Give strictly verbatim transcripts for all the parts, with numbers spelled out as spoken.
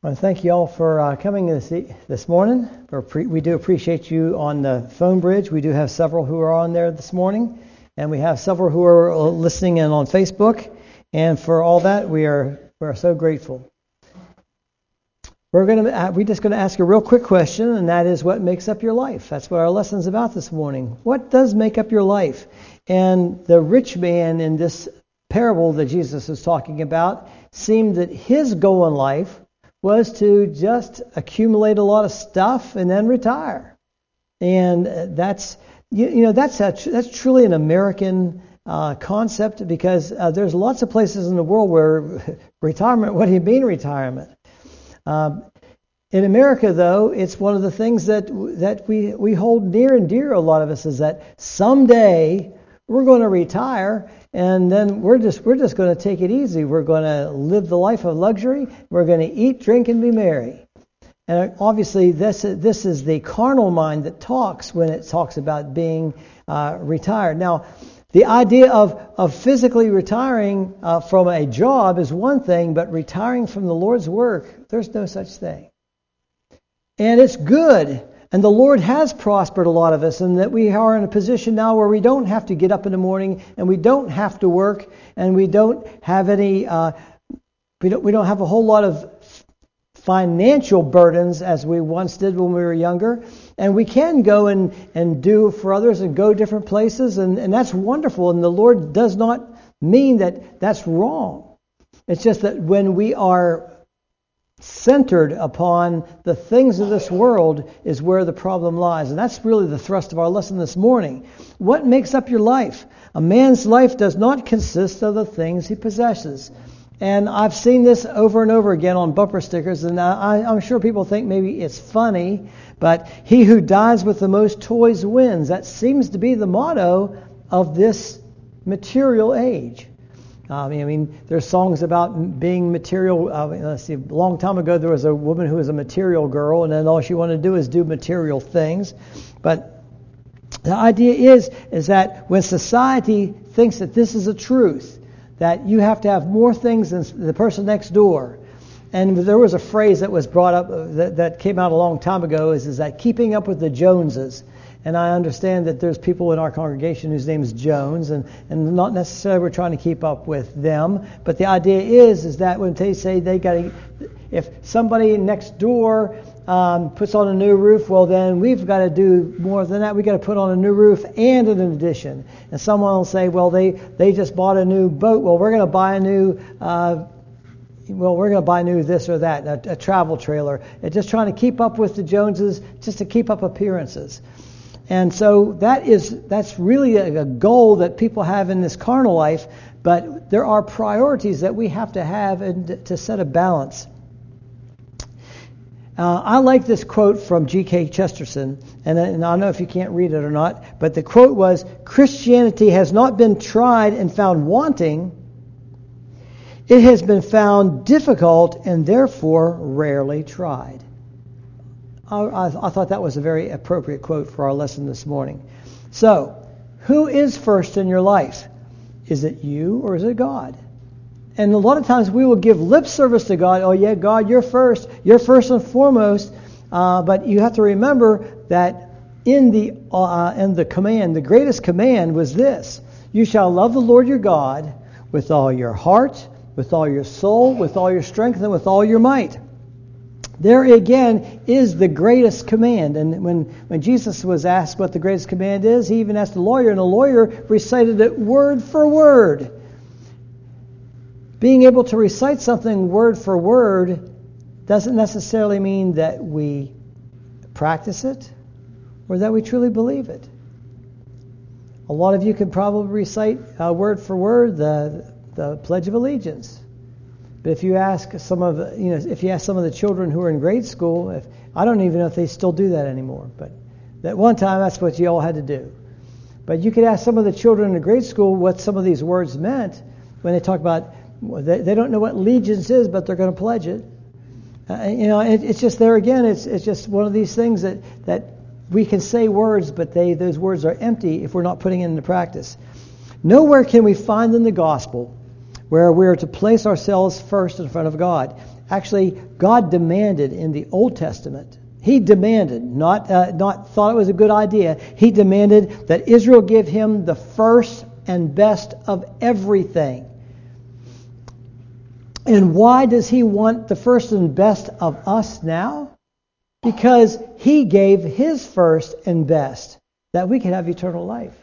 Well, thank you all for uh, coming this e- this morning. For pre- we do appreciate you on the phone bridge. We do have several who are on there this morning, and we have several who are listening in on Facebook. And for all that, we are we are so grateful. We're going to we're just going to ask a real quick question, and that is, what makes up your life? That's what our lesson is about this morning. What does make up your life? And the rich man in this parable that Jesus is talking about seemed that his goal in life was to just accumulate a lot of stuff and then retire. And that's, you, you know, that's a, that's truly an American uh, concept, because uh, there's lots of places in the world where retirement, what do you mean retirement? Um, in America, though, it's one of the things that that we, we hold near and dear, a lot of us, is that someday we're going to retire, and then we're just we're just going to take it easy. We're going to live the life of luxury. We're going to eat, drink, and be merry. And obviously, this this is the carnal mind that talks when it talks about being uh, retired. Now, the idea of of physically retiring uh, from a job is one thing, but retiring from the Lord's work, there's no such thing. And it's good. And the Lord has prospered a lot of us, and that we are in a position now where we don't have to get up in the morning, and we don't have to work, and we don't have any, uh, we don't we don't have a whole lot of financial burdens as we once did when we were younger. And we can go and, and do for others and go different places, and, and that's wonderful. And the Lord does not mean that that's wrong. It's just that when we are centered upon the things of this world is where the problem lies. And that's really the thrust of our lesson this morning. What makes up your life? A man's life does not consist of the things he possesses. And I've seen this over and over again on bumper stickers, and I, I'm sure people think maybe it's funny, but he who dies with the most toys wins. That seems to be the motto of this material age. Um, I mean, there's songs about being material. Uh, let's see, a long time ago there was a woman who was a material girl, and then all she wanted to do is do material things. But the idea is, is that when society thinks that this is a truth, that you have to have more things than the person next door. And there was a phrase that was brought up uh, that, that came out a long time ago, is, is that keeping up with the Joneses. And I understand that there's people in our congregation whose name is Jones, and, and not necessarily we're trying to keep up with them. But the idea is, is that when they say they got to, if somebody next door um, puts on a new roof, well then we've got to do more than that. We've got to put on a new roof and an addition. And someone will say, well, they, they just bought a new boat. Well, we're going to buy a new uh, Well, we're going to buy new this or that, a, a travel trailer. And just trying to keep up with the Joneses, just to keep up appearances. And so that is that's really a, a goal that people have in this carnal life, but there are priorities that we have to have and to set a balance. Uh, I like this quote from G K Chesterton, and, and I don't know if you can't read it or not, but the quote was, "Christianity has not been tried and found wanting. It has been found difficult and therefore rarely tried." I, I thought that was a very appropriate quote for our lesson this morning. So, who is first in your life? Is it you or is it God? And a lot of times we will give lip service to God. Oh yeah, God, you're first. You're first and foremost. Uh, but you have to remember that in the uh, in the command, the greatest command was this: you shall love the Lord your God with all your heart, with all your soul, with all your strength, and with all your might. There again is the greatest command. And when, when Jesus was asked what the greatest command is, he even asked a lawyer, and the lawyer recited it word for word. Being able to recite something word for word doesn't necessarily mean that we practice it or that we truly believe it. A lot of you can probably recite uh, word for word the, the Pledge of Allegiance. But if you ask some of the, you know, if you ask some of the children who are in grade school, if, I don't even know if they still do that anymore. But at one time, that's what you all had to do. But you could ask some of the children in the grade school what some of these words meant when they talk about, they, they don't know what allegiance is, but they're going to pledge it. Uh, you know, it, it's just there again. It's it's just one of these things that that we can say words, but they those words are empty if we're not putting it into practice. Nowhere can we find in the gospel where we are to place ourselves first in front of God. Actually, God demanded in the Old Testament, He demanded, not uh, not thought it was a good idea, He demanded that Israel give Him the first and best of everything. And why does He want the first and best of us now? Because He gave His first and best that we could have eternal life.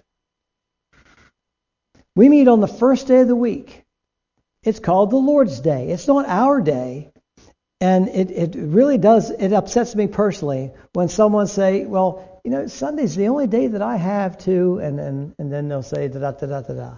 We meet on the first day of the week. It's called the Lord's Day. It's not our day. And it, it really does, it upsets me personally when someone say, well, you know, Sunday's the only day that I have to, and, and, and then they'll say da-da-da-da-da-da.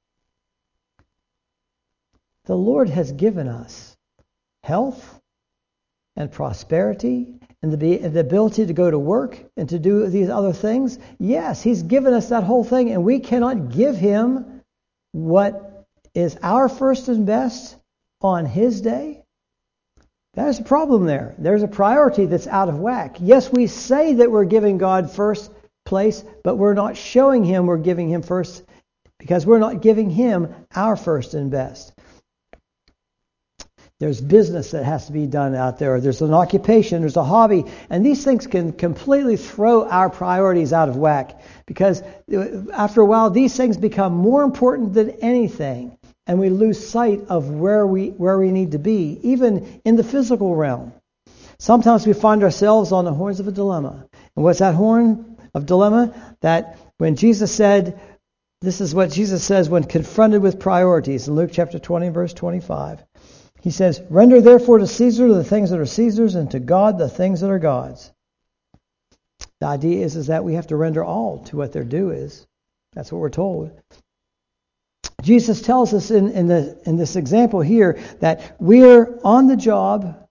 The Lord has given us health and prosperity and the, the ability to go to work and to do these other things. Yes, He's given us that whole thing, and we cannot give Him what is our first and best on His day. There's a problem there. There's a priority that's out of whack. Yes, we say that we're giving God first place, but we're not showing Him we're giving Him first because we're not giving Him our first and best. There's business that has to be done out there. There's an occupation. There's a hobby. And these things can completely throw our priorities out of whack because after a while, these things become more important than anything. And we lose sight of where we where we need to be, even in the physical realm. Sometimes we find ourselves on the horns of a dilemma. And what's that horn of dilemma? That when Jesus said, this is what Jesus says when confronted with priorities in Luke chapter twenty, verse twenty-five. He says, render therefore to Caesar the things that are Caesar's, and to God the things that are God's. The idea is, is that we have to render all to what their due is. That's what we're told. Jesus tells us in, in, the, in this example here that we're on the job,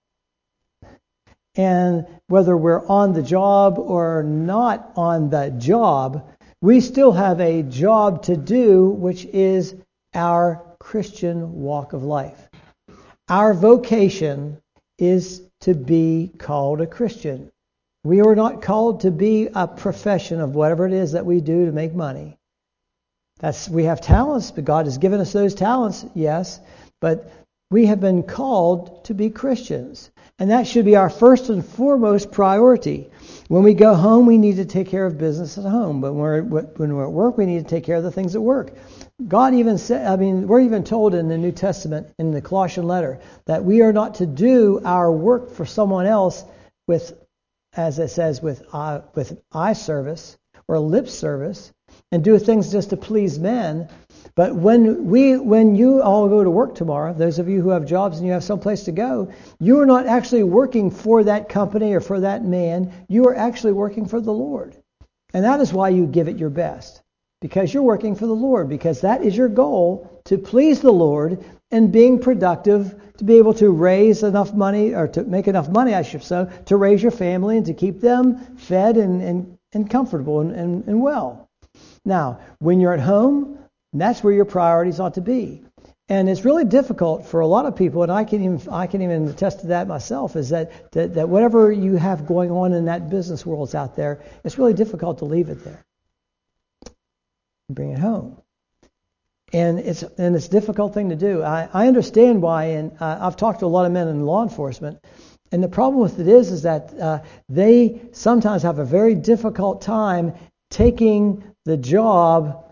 and whether we're on the job or not on the job, we still have a job to do, which is our Christian walk of life. Our vocation is to be called a Christian. We are not called to be a profession of whatever it is that we do to make money. That's, we have talents, but God has given us those talents, yes, but we have been called to be Christians. And that should be our first and foremost priority. When we go home, we need to take care of business at home. But when we're, when we're at work, we need to take care of the things at work. God even said, I mean, we're even told in the New Testament, in the Colossian letter, that we are not to do our work for someone else with, as it says, with, uh, with eye service or lip service, and do things just to please men. But when we, when you all go to work tomorrow, those of you who have jobs and you have someplace to go, you are not actually working for that company or for that man. You are actually working for the Lord. And that is why you give it your best. Because you're working for the Lord. Because that is your goal, to please the Lord and being productive, to be able to raise enough money, or to make enough money, I should say, to raise your family and to keep them fed and, and, and comfortable and, and, and well. Now, when you're at home, that's where your priorities ought to be. And it's really difficult for a lot of people, and I can even I can even attest to that myself, is that, that, that whatever you have going on in that business world out there, it's really difficult to leave it there. Bring it home. And it's and it's a difficult thing to do. I, I understand why, and uh, I've talked to a lot of men in law enforcement, and the problem with it is, is that uh, they sometimes have a very difficult time taking the job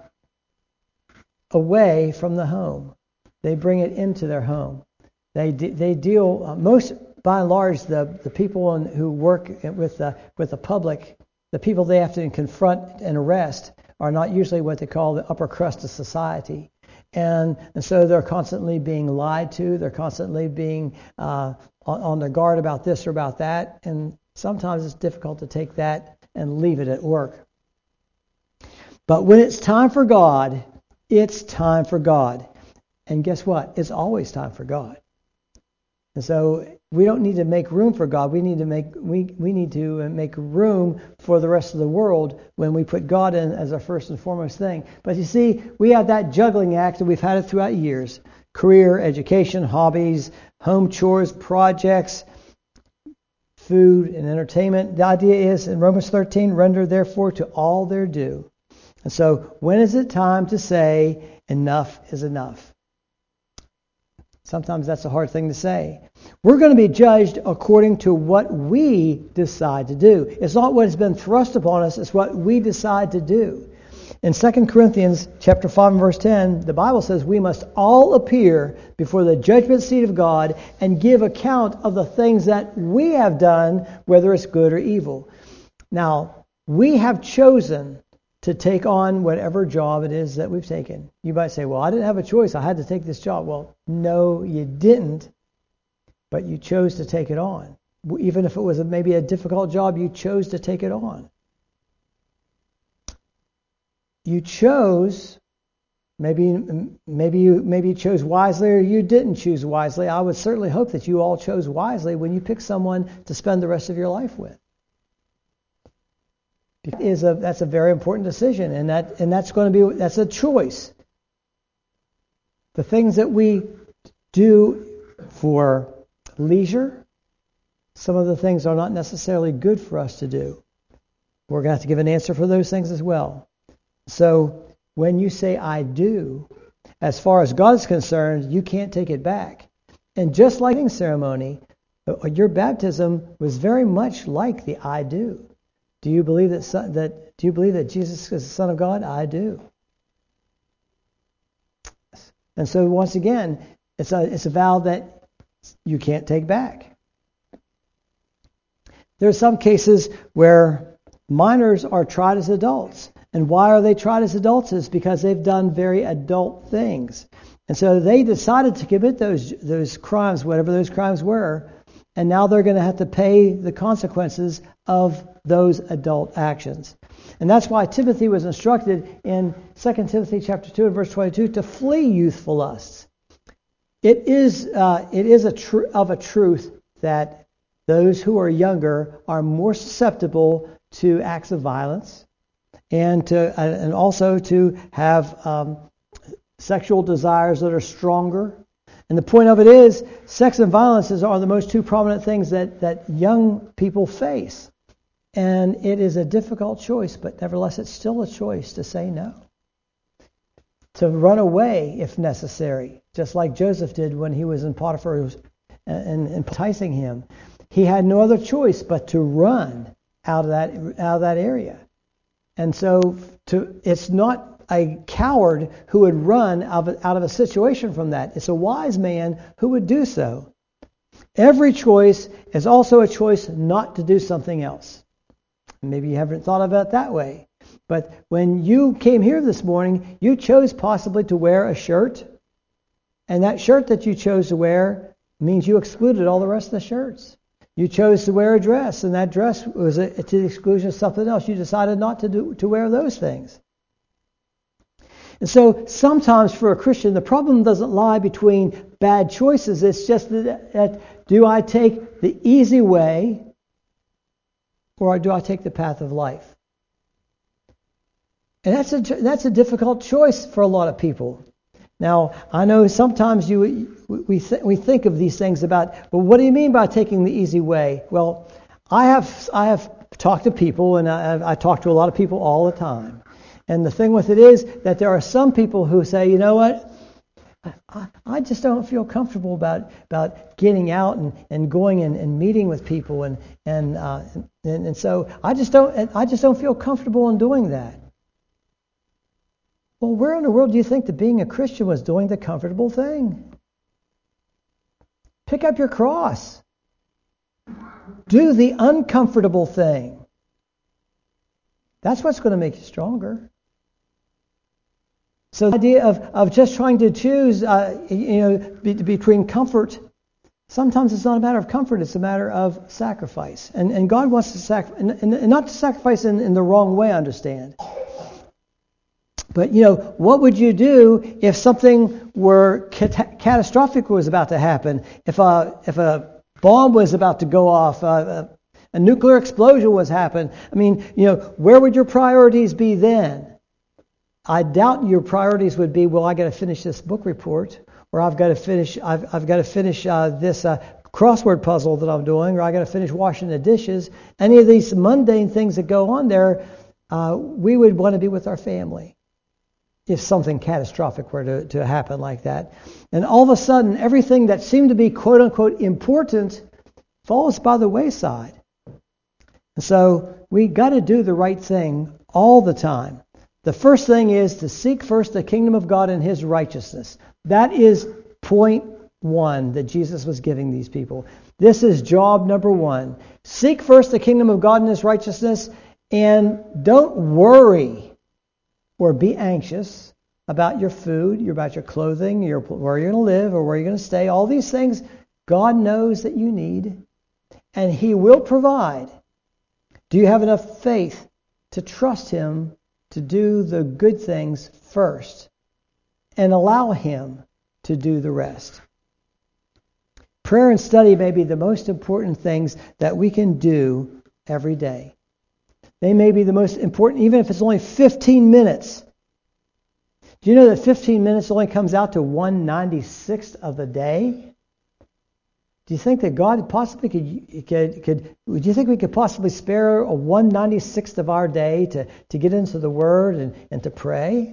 away from the home. They bring it into their home. They de- they deal uh, most by and large the the people in, who work with the with the public, the people they have to confront and arrest are not usually what they call the upper crust of society, and and so they're constantly being lied to. They're constantly being uh, on, on their guard about this or about that, and sometimes it's difficult to take that and leave it at work. But when it's time for God, it's time for God. And guess what? It's always time for God. And so we don't need to make room for God. We need to make we, we need to make room for the rest of the world when we put God in as our first and foremost thing. But you see, we have that juggling act, and we've had it throughout years. Career, education, hobbies, home chores, projects, food, and entertainment. The idea is in Romans thirteen, render therefore to all their due. And so when is it time to say enough is enough? Sometimes that's a hard thing to say. We're going to be judged according to what we decide to do. It's not what has been thrust upon us, it's what we decide to do. In Second Corinthians chapter five and verse ten, the Bible says we must all appear before the judgment seat of God and give account of the things that we have done, whether it's good or evil. Now, we have chosen to take on whatever job it is that we've taken. You might say, well, I didn't have a choice. I had to take this job. Well, no, you didn't, but you chose to take it on. Even if it was a, maybe a difficult job, you chose to take it on. You chose, maybe maybe you maybe you chose wisely or you didn't choose wisely. I would certainly hope that you all chose wisely when you pick someone to spend the rest of your life with. It is a that's a very important decision, and that and that's going to be that's a choice. The things that we do for leisure, some of the things are not necessarily good for us to do. We're going to have to give an answer for those things as well. So when you say I do, as far as God is concerned, you can't take it back. And just like the ceremony, your baptism was very much like the I do. Do you believe that son, that do you believe that Jesus is the Son of God? I do. And so once again, it's a it's a vow that you can't take back. There are some cases where minors are tried as adults. And why are they tried as adults? Is because they've done very adult things. And so they decided to commit those those crimes, whatever those crimes were, and now they're going to have to pay the consequences of those adult actions. And that's why Timothy was instructed in Second Timothy chapter two and verse twenty-two to flee youthful lusts. It is uh, it is a tr- of a truth that those who are younger are more susceptible to acts of violence, and to uh, and also to have um, sexual desires that are stronger. And the point of it is, sex and violence are the most two prominent things that, that young people face. And it is a difficult choice, but nevertheless, it's still a choice to say no. To run away if necessary, just like Joseph did when he was in Potiphar and enticing him. He had no other choice but to run out of that out of that area. And so to, it's not a coward who would run out of, out of a situation from that. It's a wise man who would do so. Every choice is also a choice not to do something else. Maybe you haven't thought about it that way. But when you came here this morning, you chose possibly to wear a shirt. And that shirt that you chose to wear means you excluded all the rest of the shirts. You chose to wear a dress, and that dress was a, to the exclusion of something else. You decided not to do to wear those things. And so sometimes for a Christian, the problem doesn't lie between bad choices. It's just that, that do I take the easy way, or do I take the path of life? And that's a that's a difficult choice for a lot of people. Now, I know sometimes you we th- we think of these things about, well, what do you mean by taking the easy way? Well, I have I have talked to people, and I, I talk to a lot of people all the time. And the thing with it is that there are some people who say, you know what, I, I just don't feel comfortable about about getting out and, and going and, and meeting with people, and and, uh, and and so I just don't I just don't feel comfortable in doing that. Well, where in the world do you think that being a Christian was doing the comfortable thing? Pick up your cross. Do the uncomfortable thing. That's what's going to make you stronger. So the idea of, of just trying to choose, uh, you know, be, between comfort, sometimes it's not a matter of comfort, it's a matter of sacrifice. And and God wants to sacrifice, and, and, and not to sacrifice in, in the wrong way, I understand. But, you know, what would you do if something were cat- catastrophic was about to happen? If a if a bomb was about to go off, uh, a, a nuclear explosion was happen. I mean, you know, where would your priorities be then? I doubt your priorities would be, well, I got to finish this book report, or I've got to finish I've I've got to finish uh, this uh, crossword puzzle that I'm doing, or I got to finish washing the dishes. Any of these mundane things that go on there, uh, we would want to be with our family. if something catastrophic were to, to happen like that. And all of a sudden, everything that seemed to be quote unquote important falls by the wayside. And so we got to do the right thing all the time. The first thing is to seek first the kingdom of God and His righteousness. That is point one that Jesus was giving these people. This is job number one. Seek first the kingdom of God and His righteousness, and don't worry or be anxious about your food, about your clothing, your, where you're going to live or where you're going to stay. All these things God knows that you need, and He will provide. Do you have enough faith to trust Him to do the good things first and allow Him to do the rest? Prayer and study may be the most important things that we can do every day. They may be the most important, even if it's only fifteen minutes. Do you know that fifteen minutes only comes out to one ninety-sixth of the day? Do you think that God possibly could, could, could, would you think we could possibly spare a one ninety-sixth of our day to, to get into the Word and, and to pray?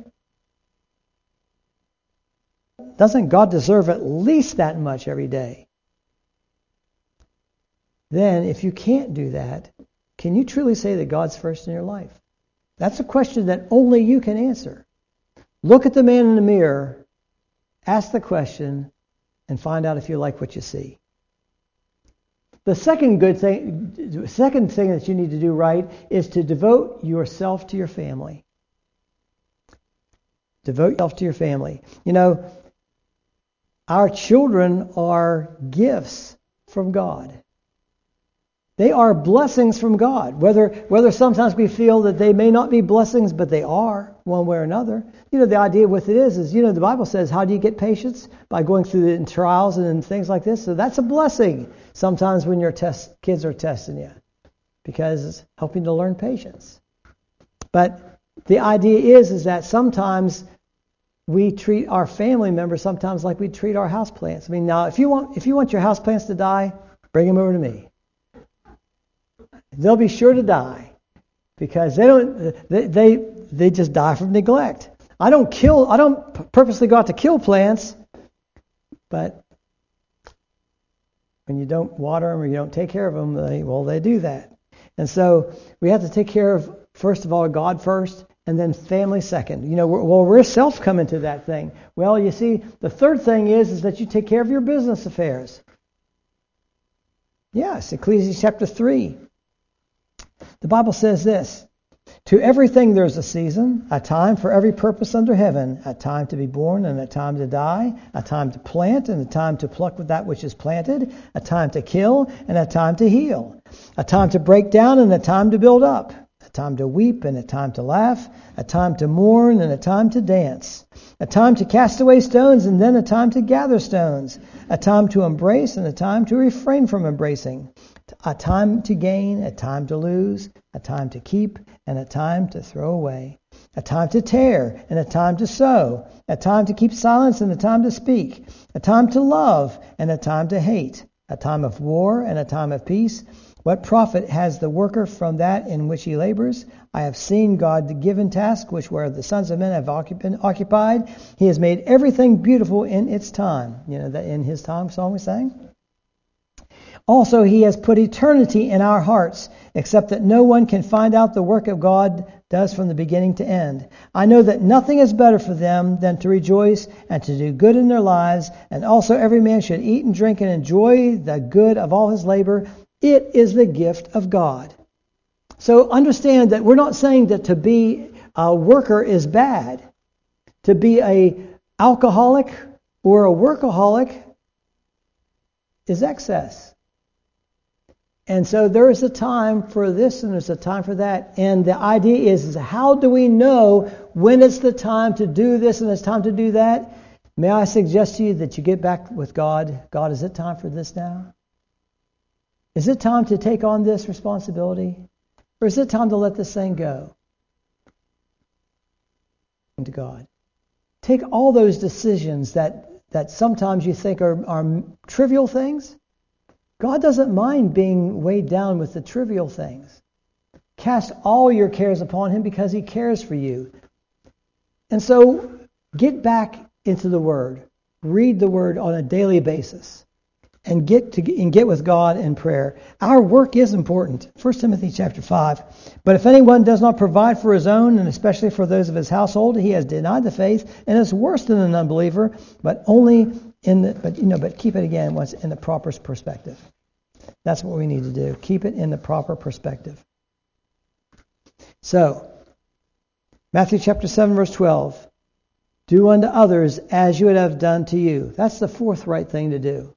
Doesn't God deserve at least that much every day? Then, if you can't do that, can you truly say that God's first in your life? That's a question that only you can answer. Look at the man in the mirror, ask the question, and find out if you like what you see. The second good thing, second thing that you need to do right is to devote yourself to your family. Devote yourself to your family. You know, our children are gifts from God. They are blessings from God. Whether whether sometimes we feel that they may not be blessings, but they are one way or another. You know, the idea with it is, is you know, the Bible says, how do you get patience? By going through the trials and things like this. So that's a blessing sometimes when your test, kids are testing you, because it's helping to learn patience. But the idea is, is that sometimes we treat our family members sometimes like we treat our houseplants. I mean, now, if you want if you want your houseplants to die, bring them over to me. They'll be sure to die, because they don't. They, they they just die from neglect. I don't kill. I don't purposely go out to kill plants, but when you don't water them or you don't take care of them, they, well, they do that. And so we have to take care of, first of all, God first, and then family second. You know, we're, well, we're self come into that thing. Well, you see, the third thing is is that you take care of your business affairs. Yes, Ecclesiastes chapter three. The Bible says this: to everything there's a season, a time for every purpose under heaven, a time to be born and a time to die, a time to plant and a time to pluck with that which is planted, a time to kill and a time to heal, a time to break down and a time to build up, a time to weep and a time to laugh, a time to mourn and a time to dance, a time to cast away stones and then a time to gather stones, a time to embrace and a time to refrain from embracing, a time to gain, a time to lose, a time to keep, and a time to throw away, a time to tear, and a time to sow, a time to keep silence, and a time to speak, a time to love, and a time to hate, a time of war, and a time of peace. What profit has the worker from that in which he labors? I have seen God given task which where the sons of men have occupied. He has made everything beautiful in its time. You know, that in His time song we sang. Also, He has put eternity in our hearts, except that no one can find out the work of God does from the beginning to end. I know that nothing is better for them than to rejoice and to do good in their lives, and also every man should eat and drink and enjoy the good of all his labor. It is the gift of God. So understand that we're not saying that to be a worker is bad. To be a alcoholic or a workaholic is excess. And so there is a time for this and there's a time for that. And the idea is, is how do we know when it's the time to do this and it's time to do that? May I suggest to you that you get back with God. God, is it time for this now? Is it time to take on this responsibility? Or is it time to let this thing go? To God. Take all those decisions that, that sometimes you think are, are trivial things. God doesn't mind being weighed down with the trivial things. Cast all your cares upon Him because He cares for you. And so Get back into the Word. Read the Word on a daily basis. And get to and get with God in prayer. Our work is important. First Timothy chapter five. But if anyone does not provide for his own, and especially for those of his household, he has denied the faith and is worse than an unbeliever. But only in the but you know but keep it again once in the proper perspective. That's what we need to do. Keep it in the proper perspective. So, Matthew chapter seven verse twelve. Do unto others as you would have done to you. That's the fourth right thing to do.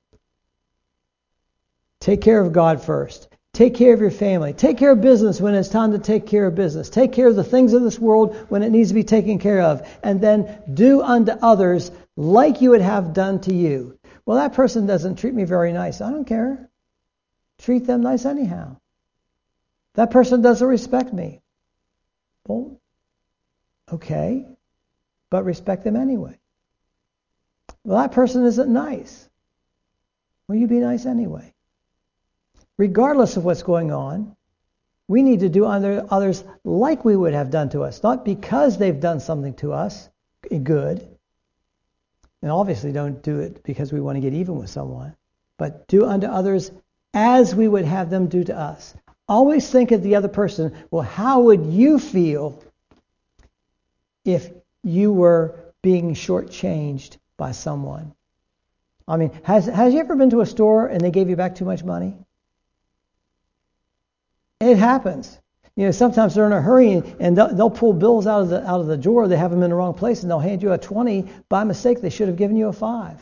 Take care of God first. Take care of your family. Take care of business when it's time to take care of business. Take care of the things of this world when it needs to be taken care of. And then do unto others like you would have done to you. Well, that person doesn't treat me very nice. I don't care. Treat them nice anyhow. That person doesn't respect me. Well, okay. But respect them anyway. Well, that person isn't nice. Well, you be nice anyway. Regardless of what's going on, we need to do unto others like we would have done to us, not because they've done something to us good. And obviously don't do it because we want to get even with someone, but do unto others as we would have them do to us. Always think of the other person, well, how would you feel if you were being shortchanged by someone? I mean, has has you ever been to a store and they gave you back too much money? It happens. You know, sometimes they're in a hurry and, and they'll, they'll pull bills out of the out of the drawer. They have them in the wrong place, and they'll hand you a twenty by mistake. They should have given you a five.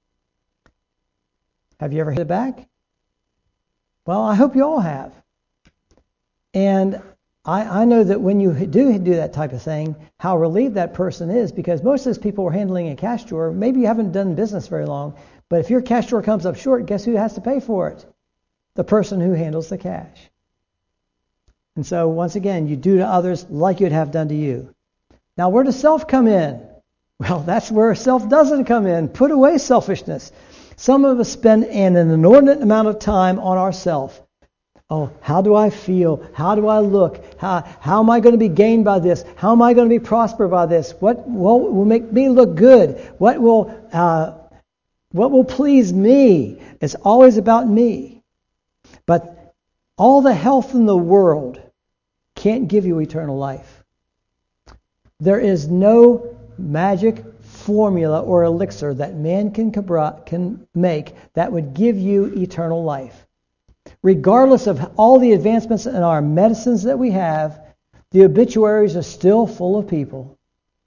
Have you ever hit it back? Well, I hope you all have. And I, I know that when you do do that type of thing, how relieved that person is, because most of those people are handling a cash drawer. Maybe you haven't done business very long, but if your cash drawer comes up short, guess who has to pay for it? The person who handles the cash. And so, once again, you do to others like you'd have done to you. Now, where does self come in? Well, that's where self doesn't come in. Put away selfishness. Some of us spend an inordinate amount of time on ourself. Oh, how do I feel? How do I look? How, how am I going to be gained by this? How am I going to be prospered by this? What will, will make me look good? What will uh, what will please me? It's always about me. But all the health in the world can't give you eternal life. There is no magic formula or elixir that man can can make that would give you eternal life. Regardless of all the advancements in our medicines that we have, the obituaries are still full of people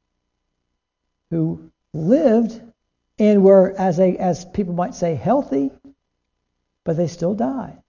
who lived and were, as a, as people might say, healthy, but they still died.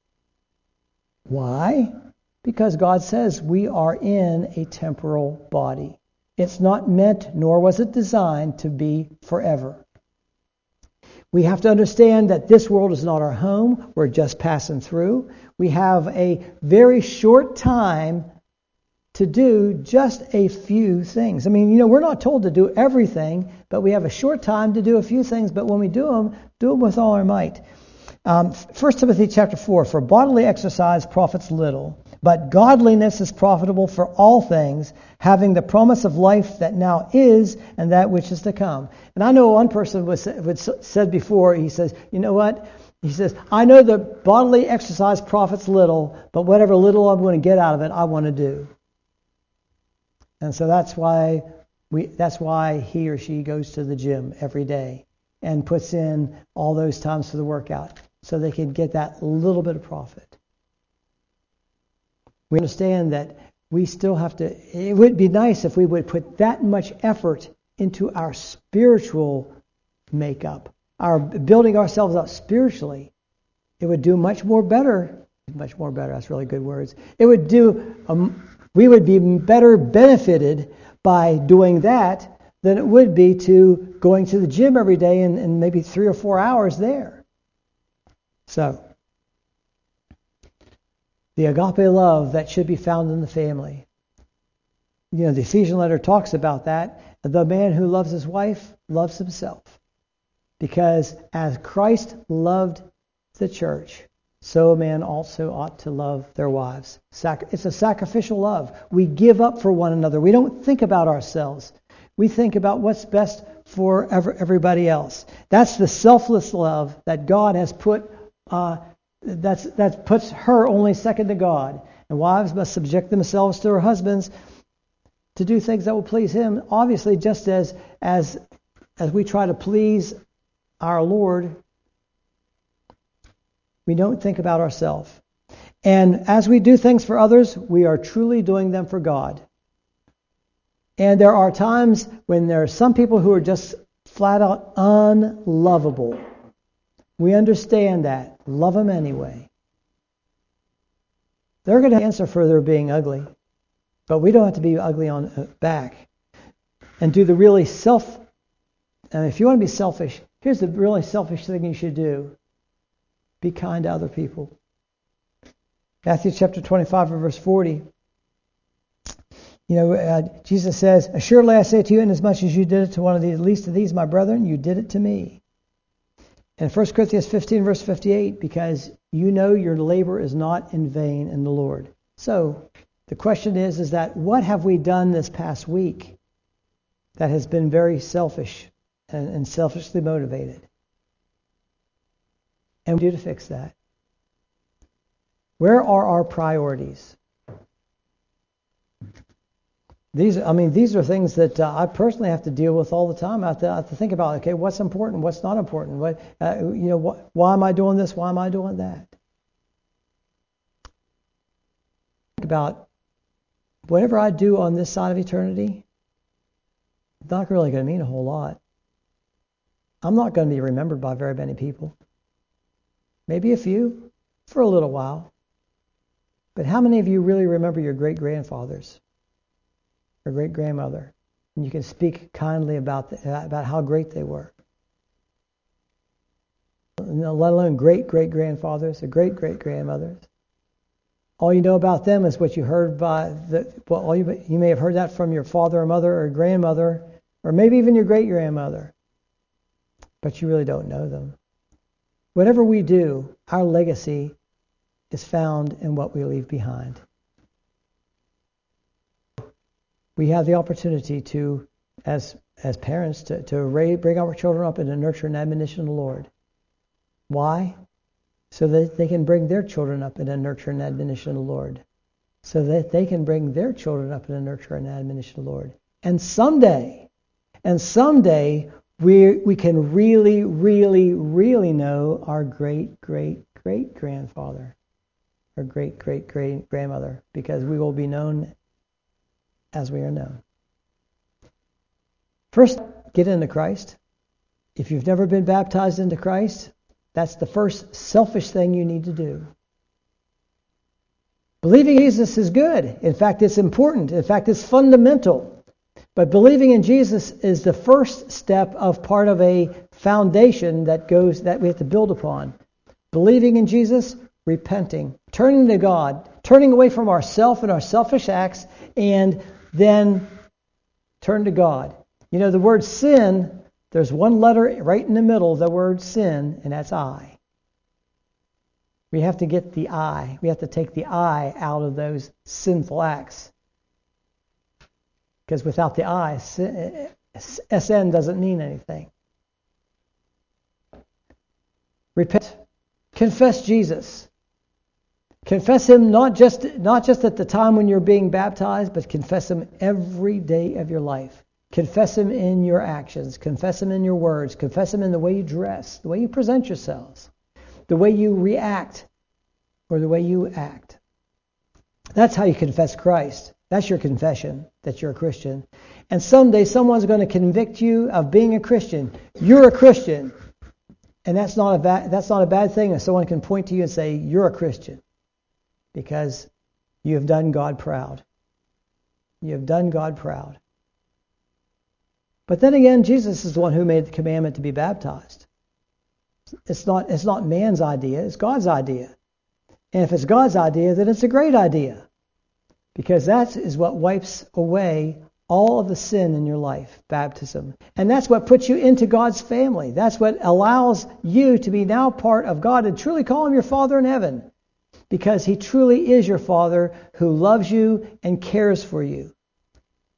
Why? Because God says we are in a temporal body. It's not meant, nor was it designed, to be forever. We have to understand that this world is not our home. We're just passing through. We have a very short time to do just a few things. I mean, you know, we're not told to do everything, but we have a short time to do a few things. But when we do them, do them with all our might. Um, First Timothy chapter four, for bodily exercise profits little, but godliness is profitable for all things, having the promise of life that now is and that which is to come. And I know one person was, was said before, he says, you know what? He says, I know that bodily exercise profits little, but whatever little I'm going to get out of it, I want to do. And so that's why we that's why he or she goes to the gym every day and puts in all those times for the workout, so they can get that little bit of profit. We understand that we still have to, it would be nice if we would put that much effort into our spiritual makeup, our building ourselves up spiritually. It would do much more better, much more better, that's really good words. It would do, um, we would be better benefited by doing that than it would be to going to the gym every day and, and maybe three or four hours there. So, the agape love that should be found in the family. You know, the Ephesian letter talks about that. The man who loves his wife loves himself. Because as Christ loved the church, so a man also ought to love their wives. It's a sacrificial love. We give up for one another. We don't think about ourselves. We think about what's best for everybody else. That's the selfless love that God has put, uh, that's, that puts her only second to God. And wives must subject themselves to their husbands to do things that will please Him. Obviously, just as as as we try to please our Lord, we don't think about ourselves. And as we do things for others, we are truly doing them for God. And there are times when there are some people who are just flat out unlovable. We understand that. Love them anyway. They're going to answer for their being ugly. But we don't have to be ugly on back. And do the really self... And if you want to be selfish, here's the really selfish thing you should do. Be kind to other people. Matthew chapter twenty-five, verse forty. You know, uh, Jesus says, "Assuredly I say to you, inasmuch as you did it to one of the least of these, my brethren, you did it to me." And First Corinthians fifteen, verse fifty-eight, because you know your labor is not in vain in the Lord. So, the question is, is that what have we done this past week that has been very selfish and, and selfishly motivated? And we do to fix that. Where are our priorities? These, I mean, these are things that uh, I personally have to deal with all the time. I have to, I have to think about, okay, what's important, what's not important. What, uh, you know, what, why am I doing this? Why am I doing that? Think about whatever I do on this side of eternity. It's not really going to mean a whole lot. I'm not going to be remembered by very many people. Maybe a few for a little while. But how many of you really remember your great-grandfathers or great-grandmother? And you can speak kindly about the, about how great they were. Let alone great-great-grandfathers or great-great-grandmothers. All you know about them is what you heard by the, well, all you, you may have heard that from your father or mother or grandmother, or maybe even your great-grandmother. But you really don't know them. Whatever we do, our legacy is found in what we leave behind. We have the opportunity to, as as parents, to, to raise, bring our children up in the nurture and admonition of the Lord. Why? So that they can bring their children up in the nurture and admonition of the Lord. So that they can bring their children up in the nurture and admonition of the Lord. And someday, and someday, we we can really, really, really know our great, great, great grandfather, or great, great, great grandmother, because we will be known as we are known. First, get into Christ. If you've never been baptized into Christ, that's the first selfish thing you need to do. Believing Jesus is good. In fact, it's important. In fact, it's fundamental. But believing in Jesus is the first step of part of a foundation that goes that we have to build upon. Believing in Jesus, repenting, turning to God, turning away from ourself and our selfish acts, and then turn to God. You know, the word sin, there's one letter right in the middle of the word sin, and that's I. We have to get the I. We have to take the I out of those sinful acts. Because without the I, S N doesn't mean anything. Repent. Confess Jesus. Confess Him not just not just at the time when you're being baptized, but confess Him every day of your life. Confess Him in your actions. Confess Him in your words. Confess Him in the way you dress, the way you present yourselves, the way you react, or the way you act. That's how you confess Christ. That's your confession that you're a Christian. And someday someone's going to convict you of being a Christian. You're a Christian. And that's not a bad, that's not a bad thing if someone can point to you and say, you're a Christian. Because you have done God proud. You have done God proud. But then again, Jesus is the one who made the commandment to be baptized. It's not, it's not man's idea, it's God's idea. And if it's God's idea, then it's a great idea. Because that is what wipes away all of the sin in your life, baptism. And that's what puts you into God's family. That's what allows you to be now part of God and truly call Him your Father in heaven. Because He truly is your Father who loves you and cares for you.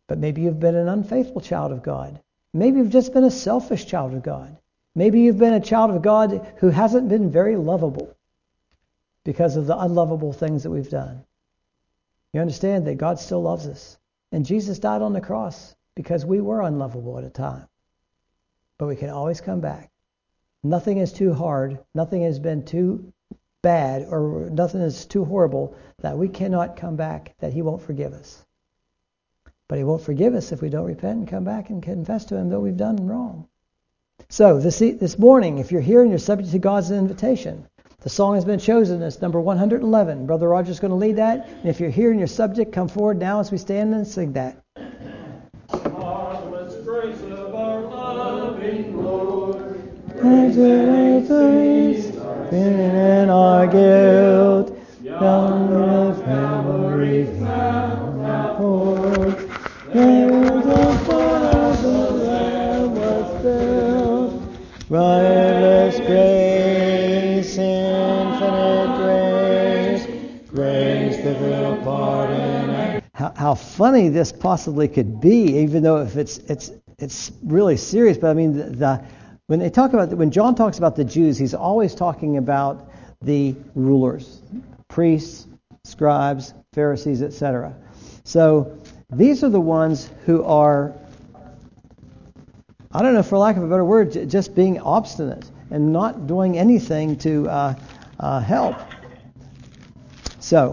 But maybe you've been an unfaithful child of God. Maybe you've just been a selfish child of God. Maybe you've been a child of God who hasn't been very lovable because of the unlovable things that we've done. You understand that God still loves us. And Jesus died on the cross because we were unlovable at a time. But we can always come back. Nothing is too hard. Nothing has been too bad or nothing is too horrible that we cannot come back, that he won't forgive us. But he won't forgive us if we don't repent and come back and confess to him that we've done wrong. So this this morning, if you're here and you're subject to God's invitation, the song has been chosen as number one hundred eleven. Brother Roger's going to lead that. And if you're here and you're subject, come forward now as we stand and sing that. Marvelous grace of our loving Lord, Praise our face, sin and our guilt, young of Calvary found our port. There the blood of the Lamb was spilled, marvelous grace, infinite grace, grace that will pardon. How, how funny this possibly could be, even though if it's it's it's really serious. But I mean, the, the when they talk about when John talks about the Jews, he's always talking about the rulers, priests, scribes, Pharisees, et cetera. So these are the ones who are, I don't know, for lack of a better word, just being obstinate and not doing anything to uh, uh, help. So,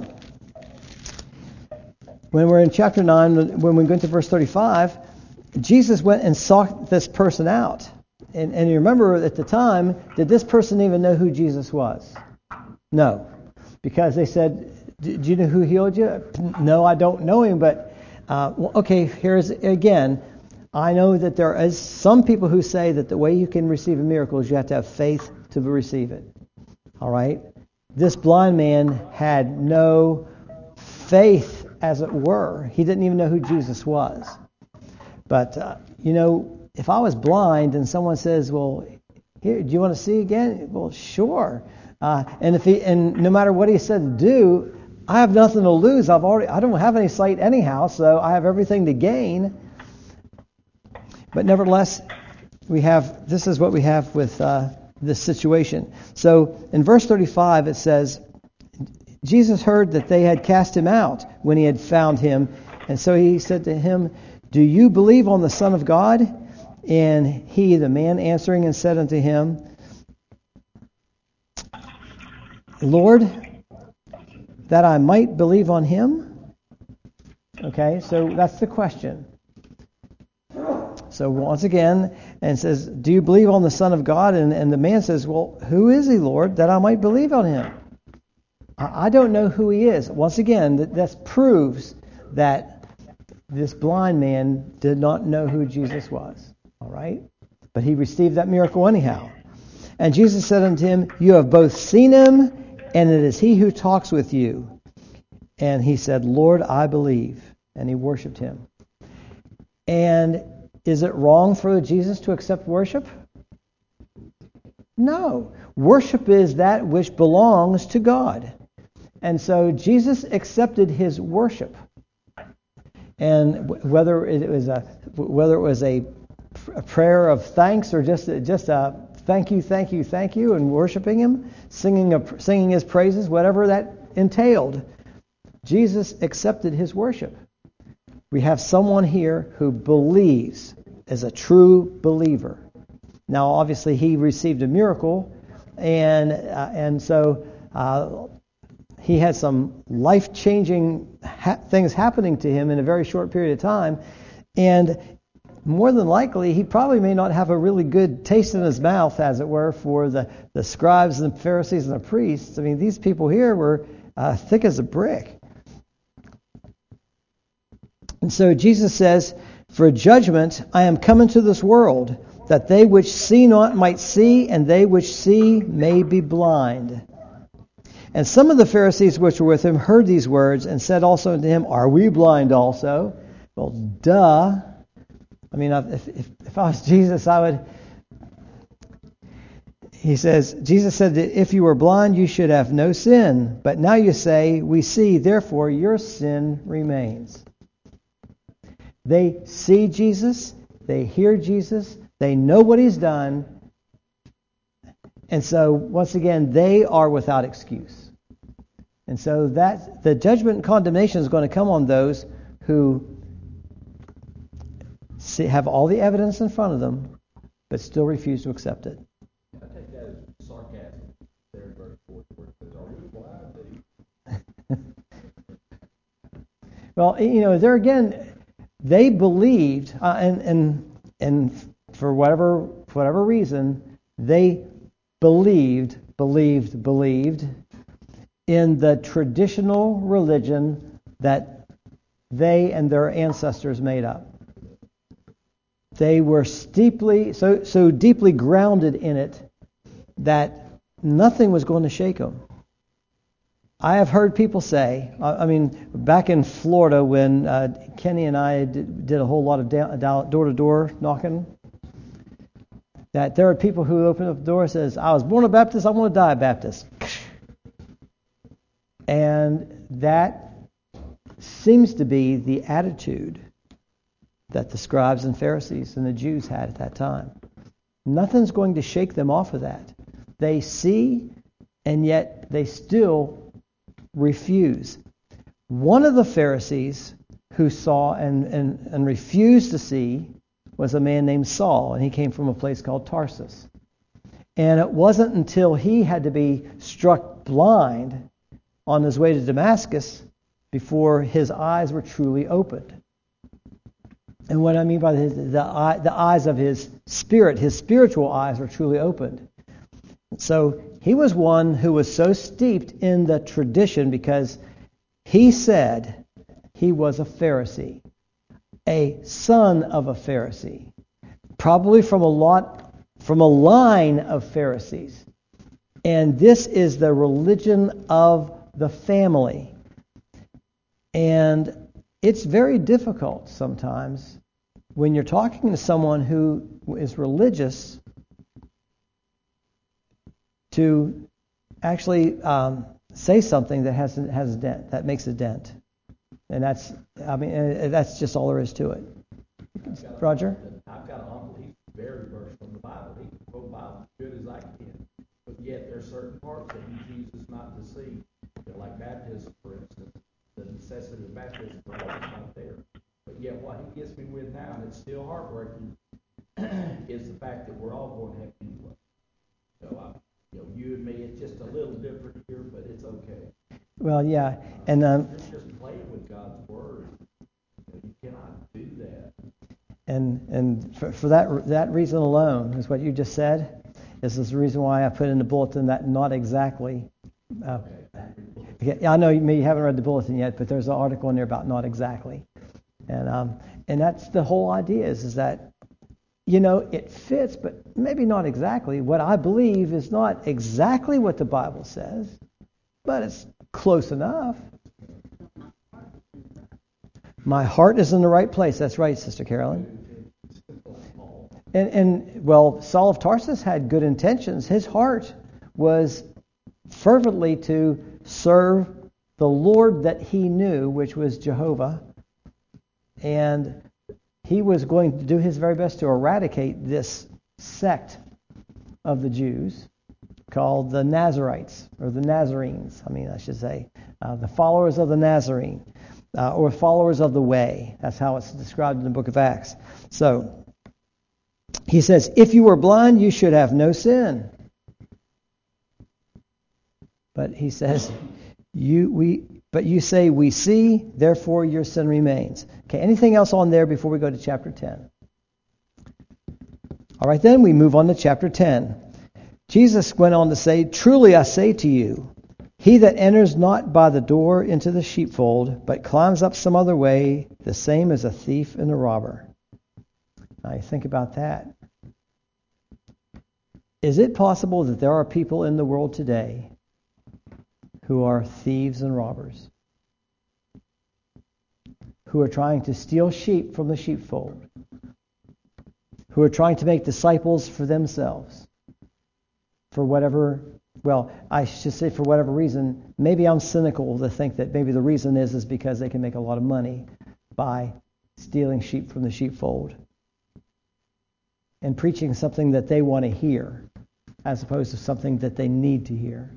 when we're in chapter nine, when we go into verse thirty-five, Jesus went and sought this person out. And, and you remember at the time, did this person even know who Jesus was? No. Because they said, do you know who healed you? No, I don't know him, but Uh, well, okay, here's again. I know that there is some people who say that the way you can receive a miracle is you have to have faith to receive it. All right? This blind man had no faith, as it were. He didn't even know who Jesus was. But, uh, you know, if I was blind and someone says, well, here, do you want to see again? Well, sure. Uh, and if he, and no matter what he said to do, I have nothing to lose. I've already, I don't have any sight anyhow, so I have everything to gain. But nevertheless, we have, this is what we have with uh, this situation. So in verse thirty-five, it says, Jesus heard that they had cast him out when he had found him. And so he said to him, do you believe on the Son of God? And he, the man, answering and said unto him, Lord, that I might believe on him? Okay, so that's the question. So once again, and says, do you believe on the Son of God? And, and the man says, well, who is he, Lord, that I might believe on him? I, I don't know who he is. Once again, that, that proves that this blind man did not know who Jesus was. All right? But he received that miracle anyhow. And Jesus said unto him, you have both seen him, and it is he who talks with you. And he said, Lord, I believe. And he worshipped him. And is it wrong for Jesus to accept worship? No. Worship is that which belongs to God. And so Jesus accepted his worship. And whether it was a whether it was a, a prayer of thanks or just just a thank you, thank you, thank you, and worshiping him, singing a, singing his praises, whatever that entailed, Jesus accepted his worship. We have someone here who believes, as a true believer. Now, obviously, he received a miracle, and uh, and so uh, he had some life-changing ha- things happening to him in a very short period of time, and more than likely, he probably may not have a really good taste in his mouth, as it were, for the, the scribes and the Pharisees and the priests. I mean, these people here were uh, thick as a brick. And so Jesus says, for judgment I am come into this world, that they which see not might see, and they which see may be blind. And some of the Pharisees which were with him heard these words, and said also unto him, are we blind also? Well, duh. I mean, if, if, if I was Jesus, I would... He says, Jesus said that if you were blind, you should have no sin. But now you say, we see, therefore your sin remains. They see Jesus, they hear Jesus, they know what he's done, and so once again, they are without excuse. And so that the judgment and condemnation is going to come on those who see, have all the evidence in front of them, but still refuse to accept it. I take that as sarcasm there in verse four, where it says, "Are we blind?" Well, you know, there again, they believed, uh, and and and for whatever for whatever reason, they believed, believed, believed in the traditional religion that they and their ancestors made up. They were steeply, so so deeply grounded in it that nothing was going to shake them. I have heard people say, I mean, back in Florida when uh, Kenny and I did, did a whole lot of da- door-to-door knocking, that there are people who open up the door and says, I was born a Baptist, I want to die a Baptist. And that seems to be the attitude that the scribes and Pharisees and the Jews had at that time. Nothing's going to shake them off of that. They see, and yet they still refuse. One of the Pharisees who saw and, and, and refused to see was a man named Saul, and he came from a place called Tarsus. And it wasn't until he had to be struck blind on his way to Damascus before his eyes were truly opened. And what I mean by the, the, eye, the eyes of his spirit, his spiritual eyes were truly opened. So he was one who was so steeped in the tradition because he said he was a Pharisee, a son of a Pharisee, probably from a lot, from a line of Pharisees. And this is the religion of the family. And it's very difficult sometimes when you're talking to someone who is religious to actually um, say something that has has a dent, that makes a dent, and that's I mean that's just all there is to it. Roger, I've got an uncle. He's very versed from the Bible. He can quote Bible as good as I can, but yet there's certain parts that he chooses not to see, you know, like baptism, for instance. The necessity of baptism for us is not there. But yet, what he gets me with now, and it's still heartbreaking, is the fact that we're all going to heaven anyway. So I. You know, you and me, it's just a little different here, but it's okay. Well, yeah, and um, you're just playing with God's word. You know, you cannot do that. And and for, for that that reason alone, is what you just said. This is the reason why I put in the bulletin that not exactly. Uh, yeah, I know you, you haven't read the bulletin yet, but there's an article in there about not exactly, and um, and that's the whole idea is is that. You know, it fits, but maybe not exactly. What I believe is not exactly what the Bible says, but it's close enough. My heart is in the right place. That's right, Sister Carolyn. And, and well, Saul of Tarsus had good intentions. His heart was fervently to serve the Lord that he knew, which was Jehovah, and he was going to do his very best to eradicate this sect of the Jews called the Nazarites, or the Nazarenes, I mean, I should say, uh, the followers of the Nazarene, uh, or followers of the way. That's how it's described in the book of Acts. So, he says, if you were blind, you should have no sin. But he says, you we but you say we see, therefore your sin remains. Okay, anything else on there before we go to chapter ten? All right, then we move on to chapter ten. Jesus went on to say, truly I say to you, he that enters not by the door into the sheepfold, but climbs up some other way, the same is a thief and a robber. Now you think about that. Is it possible that there are people in the world today who are thieves and robbers, who are trying to steal sheep from the sheepfold, who are trying to make disciples for themselves, for whatever, well, I should say for whatever reason. Maybe I'm cynical to think that maybe the reason is is because they can make a lot of money by stealing sheep from the sheepfold and preaching something that they want to hear as opposed to something that they need to hear.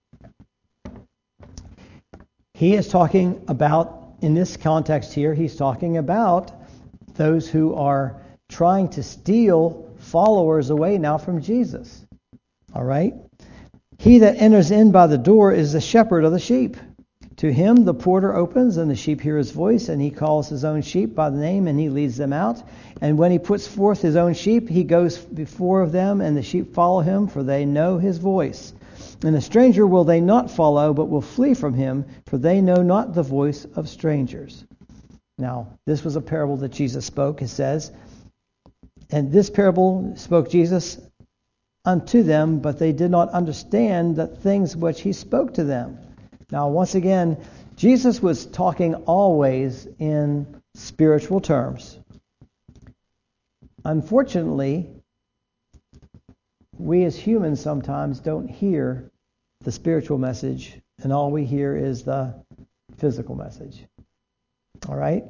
He is talking about, in this context here, he's talking about those who are trying to steal followers away now from Jesus. All right? He that enters in by the door is the shepherd of the sheep. To him the porter opens, and the sheep hear his voice, and he calls his own sheep by the name, and he leads them out. And when he puts forth his own sheep, he goes before them, and the sheep follow him, for they know his voice. And a stranger will they not follow, but will flee from him, for they know not the voice of strangers. Now, this was a parable that Jesus spoke, it says. And this parable spoke Jesus unto them, but they did not understand the things which he spoke to them. Now, once again, Jesus was talking always in spiritual terms. Unfortunately, we as humans sometimes don't hear the spiritual message, and all we hear is the physical message. All right?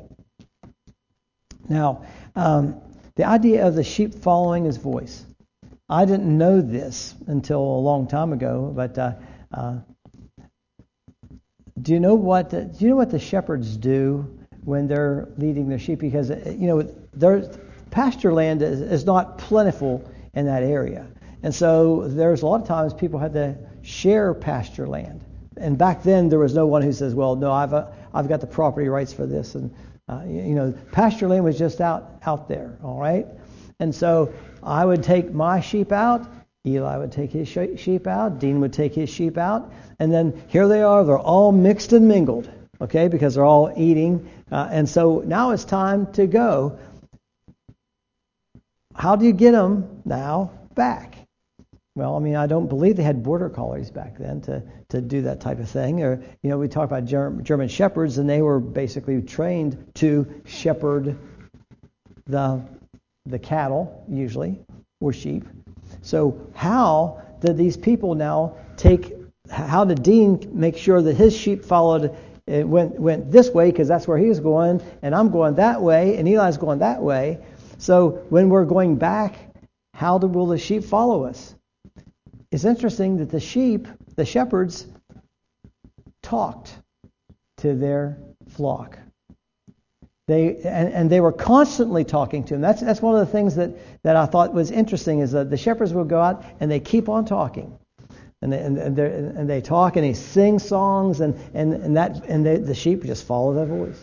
Now, um, the idea of the sheep following his voice. I didn't know this until a long time ago, but uh, uh, do you know what the, do you know what the shepherds do when they're leading their sheep? Because you know, their pasture land is, is not plentiful in that area, and so there's a lot of times people had to share pasture land. And back then there was no one who says, "Well, no, I've uh, I've got the property rights for this," and uh, you know, pasture land was just out out there, all right. And so I would take my sheep out. Eli would take his sheep out. Dean would take his sheep out. And then here they are. They're all mixed and mingled, okay, because they're all eating. Uh, and so now it's time to go. How do you get them now back? Well, I mean, I don't believe they had border collies back then to, to do that type of thing. Or, you know, we talk about German, German shepherds, and they were basically trained to shepherd the the cattle, usually, or sheep. So how did these people now take, how did Dean make sure that his sheep followed, it went, went this way because that's where he was going, and I'm going that way, and Eli's going that way. So when we're going back, how do, will the sheep follow us? It's interesting that the sheep, the shepherds, talked to their flock. They and, and they were constantly talking to him. That's that's one of the things that, that I thought was interesting is that the shepherds would go out and they keep on talking, and they, and and, and they talk and they sing songs and and, and that and they, the sheep just follow their voice.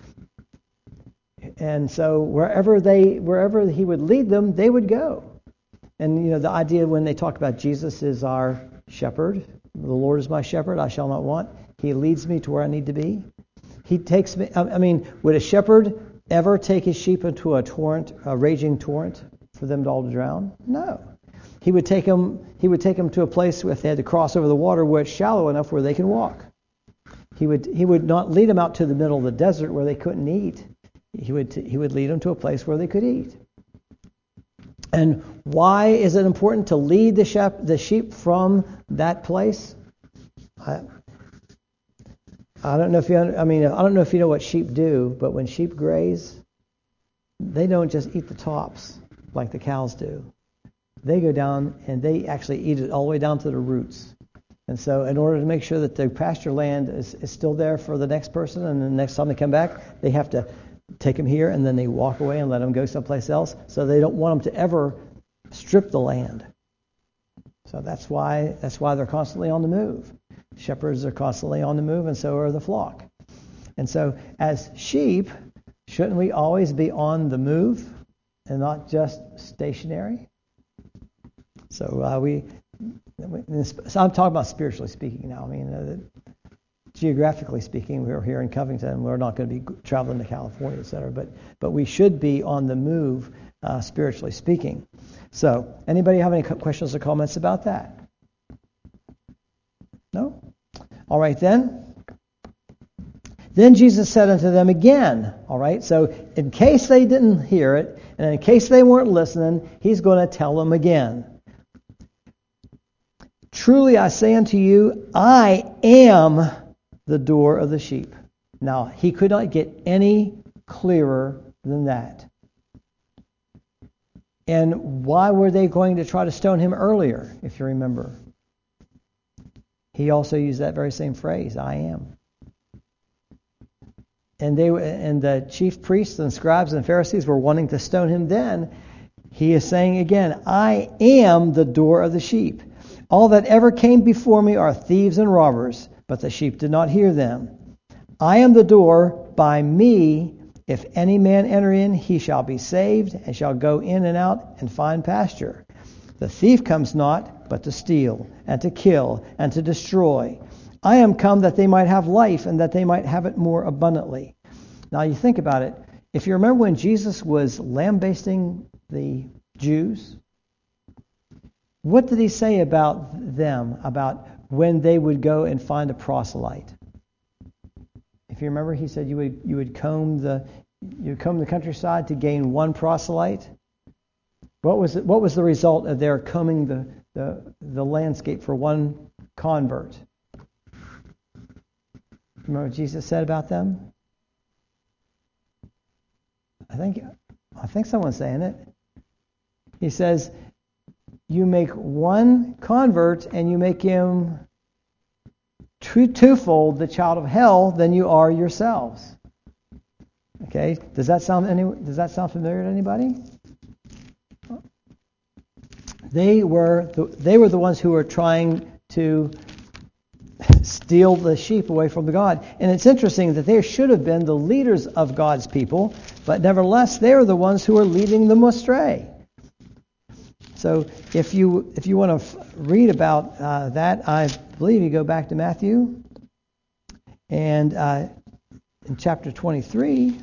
And so wherever they wherever he would lead them, they would go. And you know the idea when they talk about Jesus is our shepherd. The Lord is my shepherd; I shall not want. He leads me to where I need to be. He takes me. I mean, would a shepherd ever take his sheep into a torrent, a raging torrent, for them to all drown? No. He would take them. He would take them to a place where if they had to cross over the water, where it's shallow enough where they can walk. He would. He would not lead them out to the middle of the desert where they couldn't eat. He would. He would lead them to a place where they could eat. And why is it important to lead the sheep, the sheep from that place? I, I don't know if you. I mean, I don't know if you know what sheep do, but when sheep graze, they don't just eat the tops like the cows do. They go down and they actually eat it all the way down to the roots. And so, in order to make sure that the pasture land is, is still there for the next person, and the next time they come back, they have to take them here, and then they walk away and let them go someplace else. So they don't want them to ever strip the land. So that's why that's why they're constantly on the move. Shepherds are constantly on the move, and so are the flock. And so, as sheep, shouldn't we always be on the move and not just stationary? So uh, we, so I'm talking about spiritually speaking now. I mean, uh, geographically speaking, we're here in Covington. We're not going to be traveling to California, et cetera. But but we should be on the move, uh, spiritually speaking. So, anybody have any questions or comments about that? No? All right then. Then Jesus said unto them again, all right, so in case they didn't hear it, and in case they weren't listening, he's going to tell them again. Truly I say unto you, I am the door of the sheep. Now, he could not get any clearer than that. And why were they going to try to stone him earlier, if you remember? He also used that very same phrase, I am. And they and the chief priests and scribes and Pharisees were wanting to stone him then. He is saying again, I am the door of the sheep. All that ever came before me are thieves and robbers, but the sheep did not hear them. I am the door. By me, if any man enter in, he shall be saved, and shall go in and out and find pasture. The thief comes not, but to steal, and to kill, and to destroy. I am come that they might have life, and that they might have it more abundantly. Now you think about it. If you remember when Jesus was lambasting the Jews, what did he say about them, about when they would go and find a proselyte? If you remember, he said you would you would comb the you would comb the countryside to gain one proselyte. What was it, what was the result of their combing the, the the landscape for one convert? Remember what Jesus said about them? I think I think someone's saying it. He says, you make one convert and you make him two, twofold the child of hell than you are yourselves. Okay, does that sound any? Does that sound familiar to anybody? They were the, they were the ones who were trying to steal the sheep away from God. And it's interesting that they should have been the leaders of God's people, but nevertheless, they are the ones who are leading them astray. So if you if you want to f- read about uh, that, I believe you go back to Matthew and uh, in chapter twenty-three.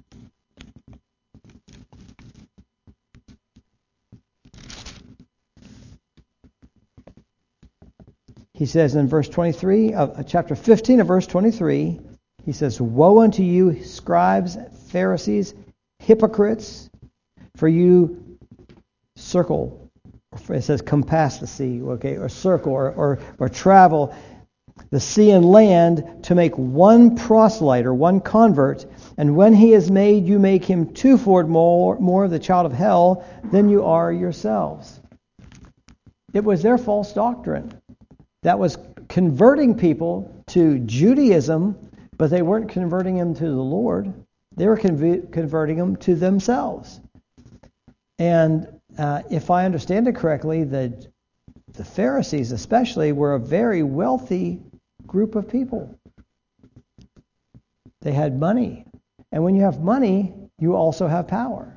He says in verse twenty-three of chapter fifteen of verse twenty-three, he says, "Woe unto you, scribes, Pharisees, hypocrites, for you circle." It says compass the sea, okay, or circle, or, or or travel the sea and land to make one proselyte or one convert, and when he is made, you make him twofold more more the child of hell than you are yourselves. It was their false doctrine that was converting people to Judaism, but they weren't converting them to the Lord. They were conv- converting them to themselves. And uh, if I understand it correctly, the the Pharisees especially were a very wealthy group of people. They had money. And when you have money, you also have power.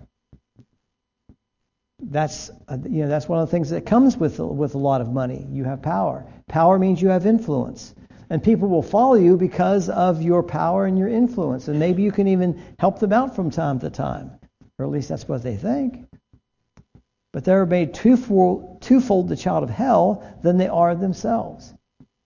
That's uh, you know that's one of the things that comes with with a lot of money. You have power. Power means you have influence. And people will follow you because of your power and your influence. And maybe you can even help them out from time to time. Or at least that's what they think. But they're made twofold, twofold the child of hell than they are themselves.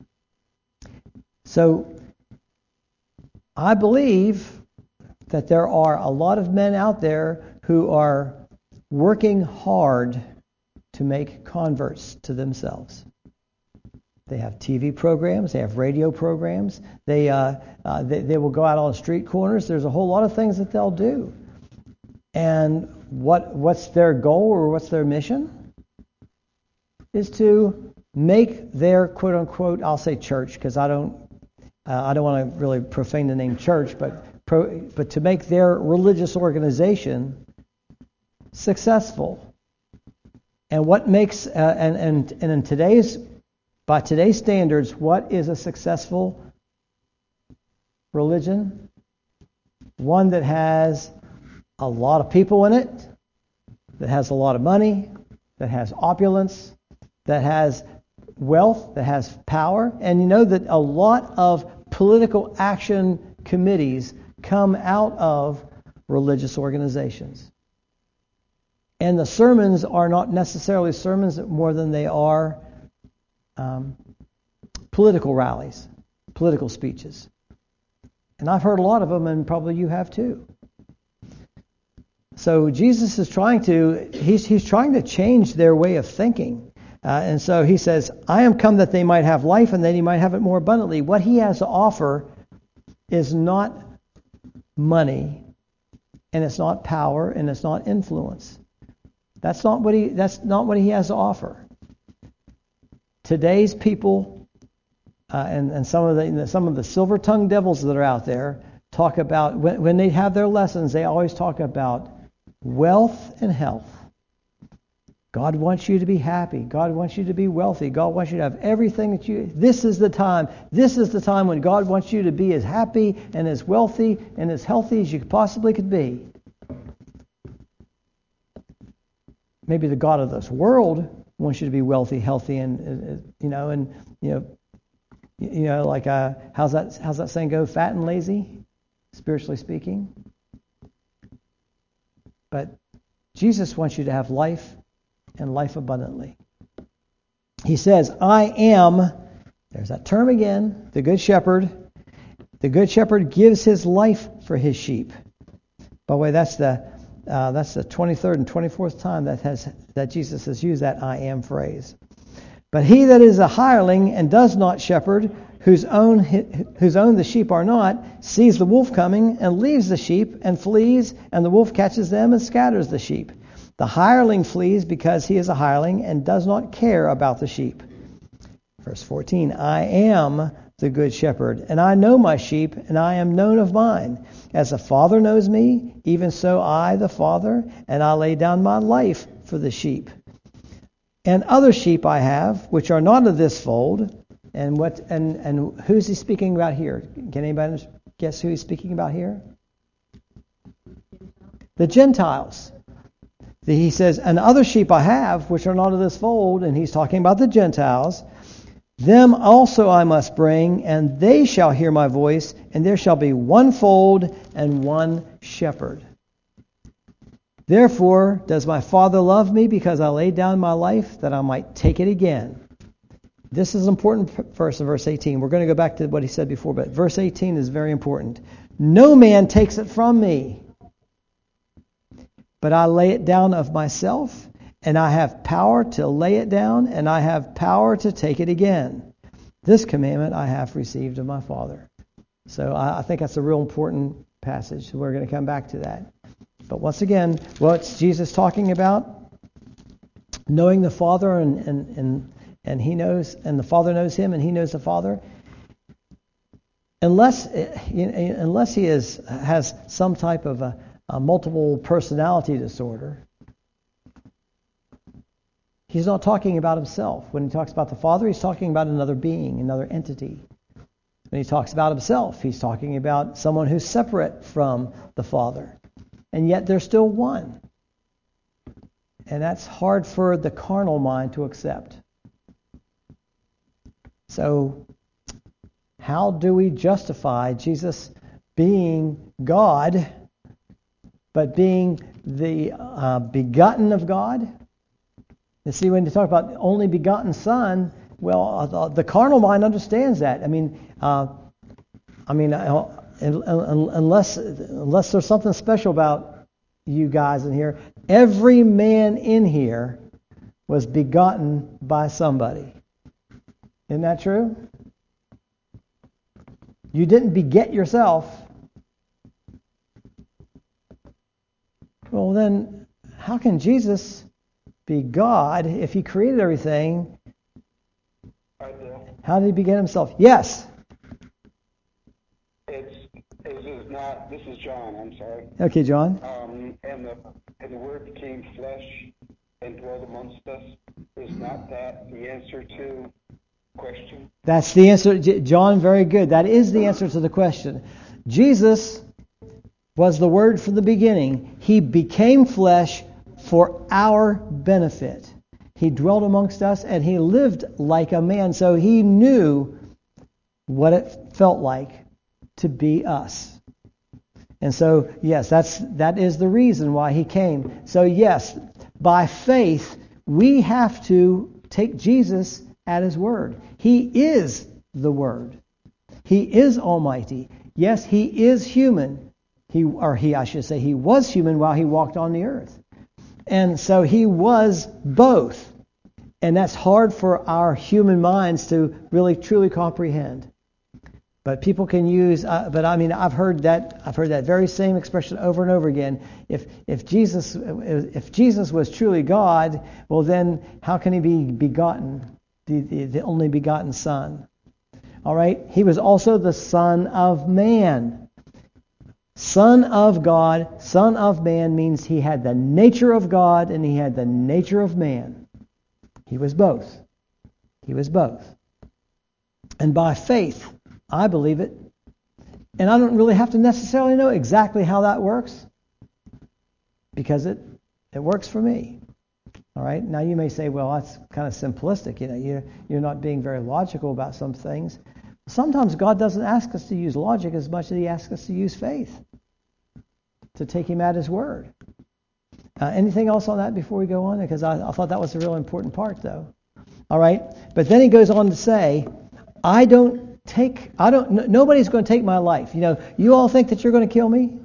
So I believe that there are a lot of men out there who are working hard to make converts to themselves. They have T V programs, they have radio programs, they, uh, uh, they they will go out on street corners. There's a whole lot of things that they'll do. And what what's their goal or what's their mission? Is to make their quote unquote, I'll say church because I don't uh, I don't want to really profane the name church, but pro, but to make their religious organization successful. And what makes uh, and and and in today's by today's standards, what is a successful religion? One that has a lot of people in it, that has a lot of money, that has opulence, that has wealth, that has power. And you know that a lot of political action committees come out of religious organizations. And the sermons are not necessarily sermons more than they are um, political rallies, political speeches. And I've heard a lot of them, and probably you have too. So Jesus is trying to, he's, he's trying to change their way of thinking. Uh, and so he says, I am come that they might have life and that he might have it more abundantly. What he has to offer is not money. and it's not power, and it's not influence. That's not what he that's not what he has to offer. Today's people uh, and, and some of the some of the silver-tongued devils that are out there talk about, when, when they have their lessons, they always talk about wealth and health. God wants you to be happy. God wants you to be wealthy. God wants you to have everything that you... This is the time. This is the time when God wants you to be as happy and as wealthy and as healthy as you possibly could be. Maybe the God of this world wants you to be wealthy, healthy, and, uh, you know, and, you know, you know, like, uh, how's that, how's that saying go? Fat and lazy, spiritually speaking. But Jesus wants you to have life and life abundantly. He says, I am, there's that term again, the good shepherd. The good shepherd gives his life for his sheep. By the way, that's the uh, that's the twenty-third and twenty-fourth time that has that Jesus has used that I am phrase. But he that is a hireling and does not shepherd, whose own whose own the sheep are not, sees the wolf coming and leaves the sheep and flees, and the wolf catches them and scatters the sheep. The hireling flees because he is a hireling and does not care about the sheep. Verse fourteen, I am the good shepherd, and I know my sheep, and I am known of mine. As the Father knows me, even so I, the Father, and I lay down my life for the sheep. And other sheep I have, which are not of this fold. And what? And, and who's he speaking about here? Can anybody guess who he's speaking about here? The Gentiles. He says, and other sheep I have, which are not of this fold, and he's talking about the Gentiles. Them also I must bring, and they shall hear my voice, and there shall be one fold and one shepherd. Therefore does my Father love me, because I laid down my life, that I might take it again. This is an important verse in verse eighteen. We're going to go back to what he said before, but verse eighteen is very important. No man takes it from me, but I lay it down of myself, and I have power to lay it down, and I have power to take it again. This commandment I have received of my Father. So I, I think that's a real important passage. We're going to come back to that. But once again, what's Jesus talking about? Knowing the Father, and, and, and, and he knows, and the Father knows him, and he knows the Father. Unless, unless he is has some type of a, a multiple personality disorder, he's not talking about himself. When he talks about the Father, he's talking about another being, another entity. When he talks about himself, he's talking about someone who's separate from the Father. And yet they're still one. And that's hard for the carnal mind to accept. So, how do we justify Jesus being God, but being the uh, begotten of God? You see, when you talk about only begotten Son, well, uh, the carnal mind understands that. I mean, uh, I mean, uh, unless unless there's something special about you guys in here, every man in here was begotten by somebody. Isn't that true? You didn't beget yourself. Well, then, how can Jesus be God if he created everything? How did he beget himself? Yes. It's it is not. This is John. I'm sorry. Okay, John. Um, and the and the Word became flesh and dwelt amongst us. Is not that the answer to the question? That's the answer, John. Very good. That is the answer to the question. Jesus was the Word from the beginning. He became flesh for our benefit. He dwelt amongst us, and he lived like a man, so he knew what it felt like to be us. And so, yes, that's that is the reason why he came. So, yes, by faith, we have to take Jesus at his word. He is the Word. He is almighty. Yes, he is human. He, or he, I should say, he was human while he walked on the earth. And so he was both. And that's hard for our human minds to really truly comprehend. But people can use, uh, but I mean, I've heard that, I've heard that very same expression over and over again. If if Jesus, if Jesus was truly God, well then, how can he be begotten, the, the, the only begotten Son? All right, he was also the Son of Man. Son of God, Son of Man means he had the nature of God and he had the nature of man. He was both. He was both. And by faith, I believe it. And I don't really have to necessarily know exactly how that works, because it, it works for me. All right. Now you may say, well, that's kind of simplistic. You know, you're, you're not being very logical about some things. Sometimes God doesn't ask us to use logic as much as he asks us to use faith, to take him at his word. Uh, anything else on that before we go on? Because I, I thought that was a real important part, though. All right. But then he goes on to say, I don't take, I don't, n- nobody's going to take my life. You know, you all think that you're going to kill me?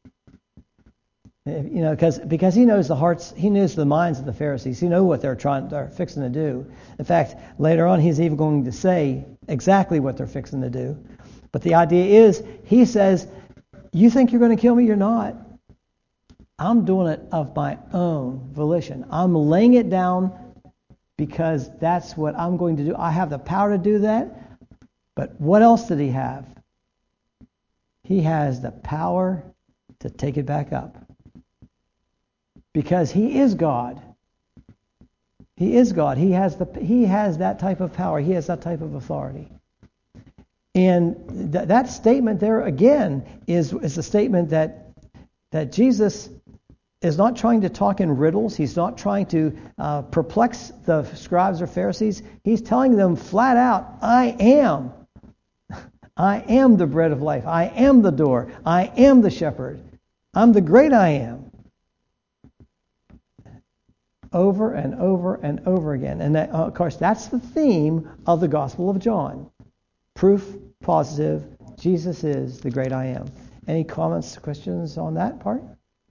You know, because because he knows the hearts, he knows the minds of the Pharisees. He knows what they're trying, they're fixing to do. In fact, later on, he's even going to say exactly what they're fixing to do. But the idea is, he says, you think you're going to kill me? You're not. I'm doing it of my own volition. I'm laying it down because that's what I'm going to do. I have the power to do that. But what else did he have? He has the power to take it back up. Because he is God. He is God. He has the he has that type of power. He has that type of authority. And th- that statement there again is is a statement that that Jesus is not trying to talk in riddles. He's not trying to uh, perplex the scribes or Pharisees. He's telling them flat out, I am. I am the bread of life. I am the door. I am the shepherd. I'm the great I am. Over and over and over again. And that, uh, of course, that's the theme of the Gospel of John. Proof positive, Jesus is the great I am. Any comments, questions on that part?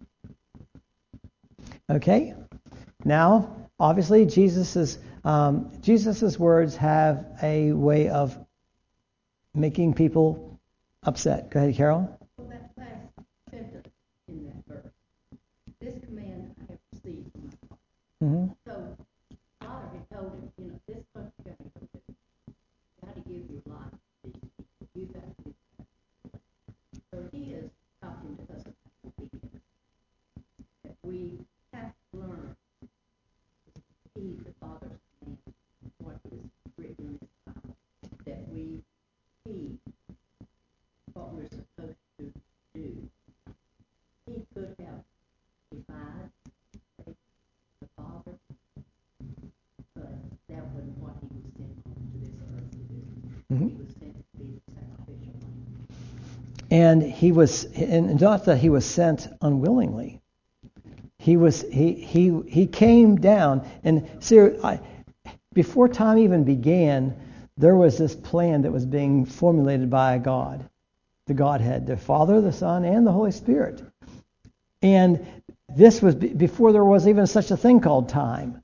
Okay. Now, obviously, Jesus's um, Jesus's words have a way of making people upset. Go ahead, Carol. Well, that last sentence in that verse, this command I have received from my Father. Mm-hmm. So, Father had told him, you know, this is what you got to go do. You got to give your life to these people. You got to do that. So he is talking to us about obedience. That we have to learn to heed the Father's command, what is written in His Bible, that we heed what we're supposed to do. He could have defied the Father, but that wasn't what he was sent on to this earth to do. Mm-hmm. He was sent to be the sacrificial lamb. And he was, and not that he was sent unwillingly. He was, he he he came down, and see, I, before time even began, there was this plan that was being formulated by God, the Godhead, the Father, the Son, and the Holy Spirit. And this was b- before there was even such a thing called time.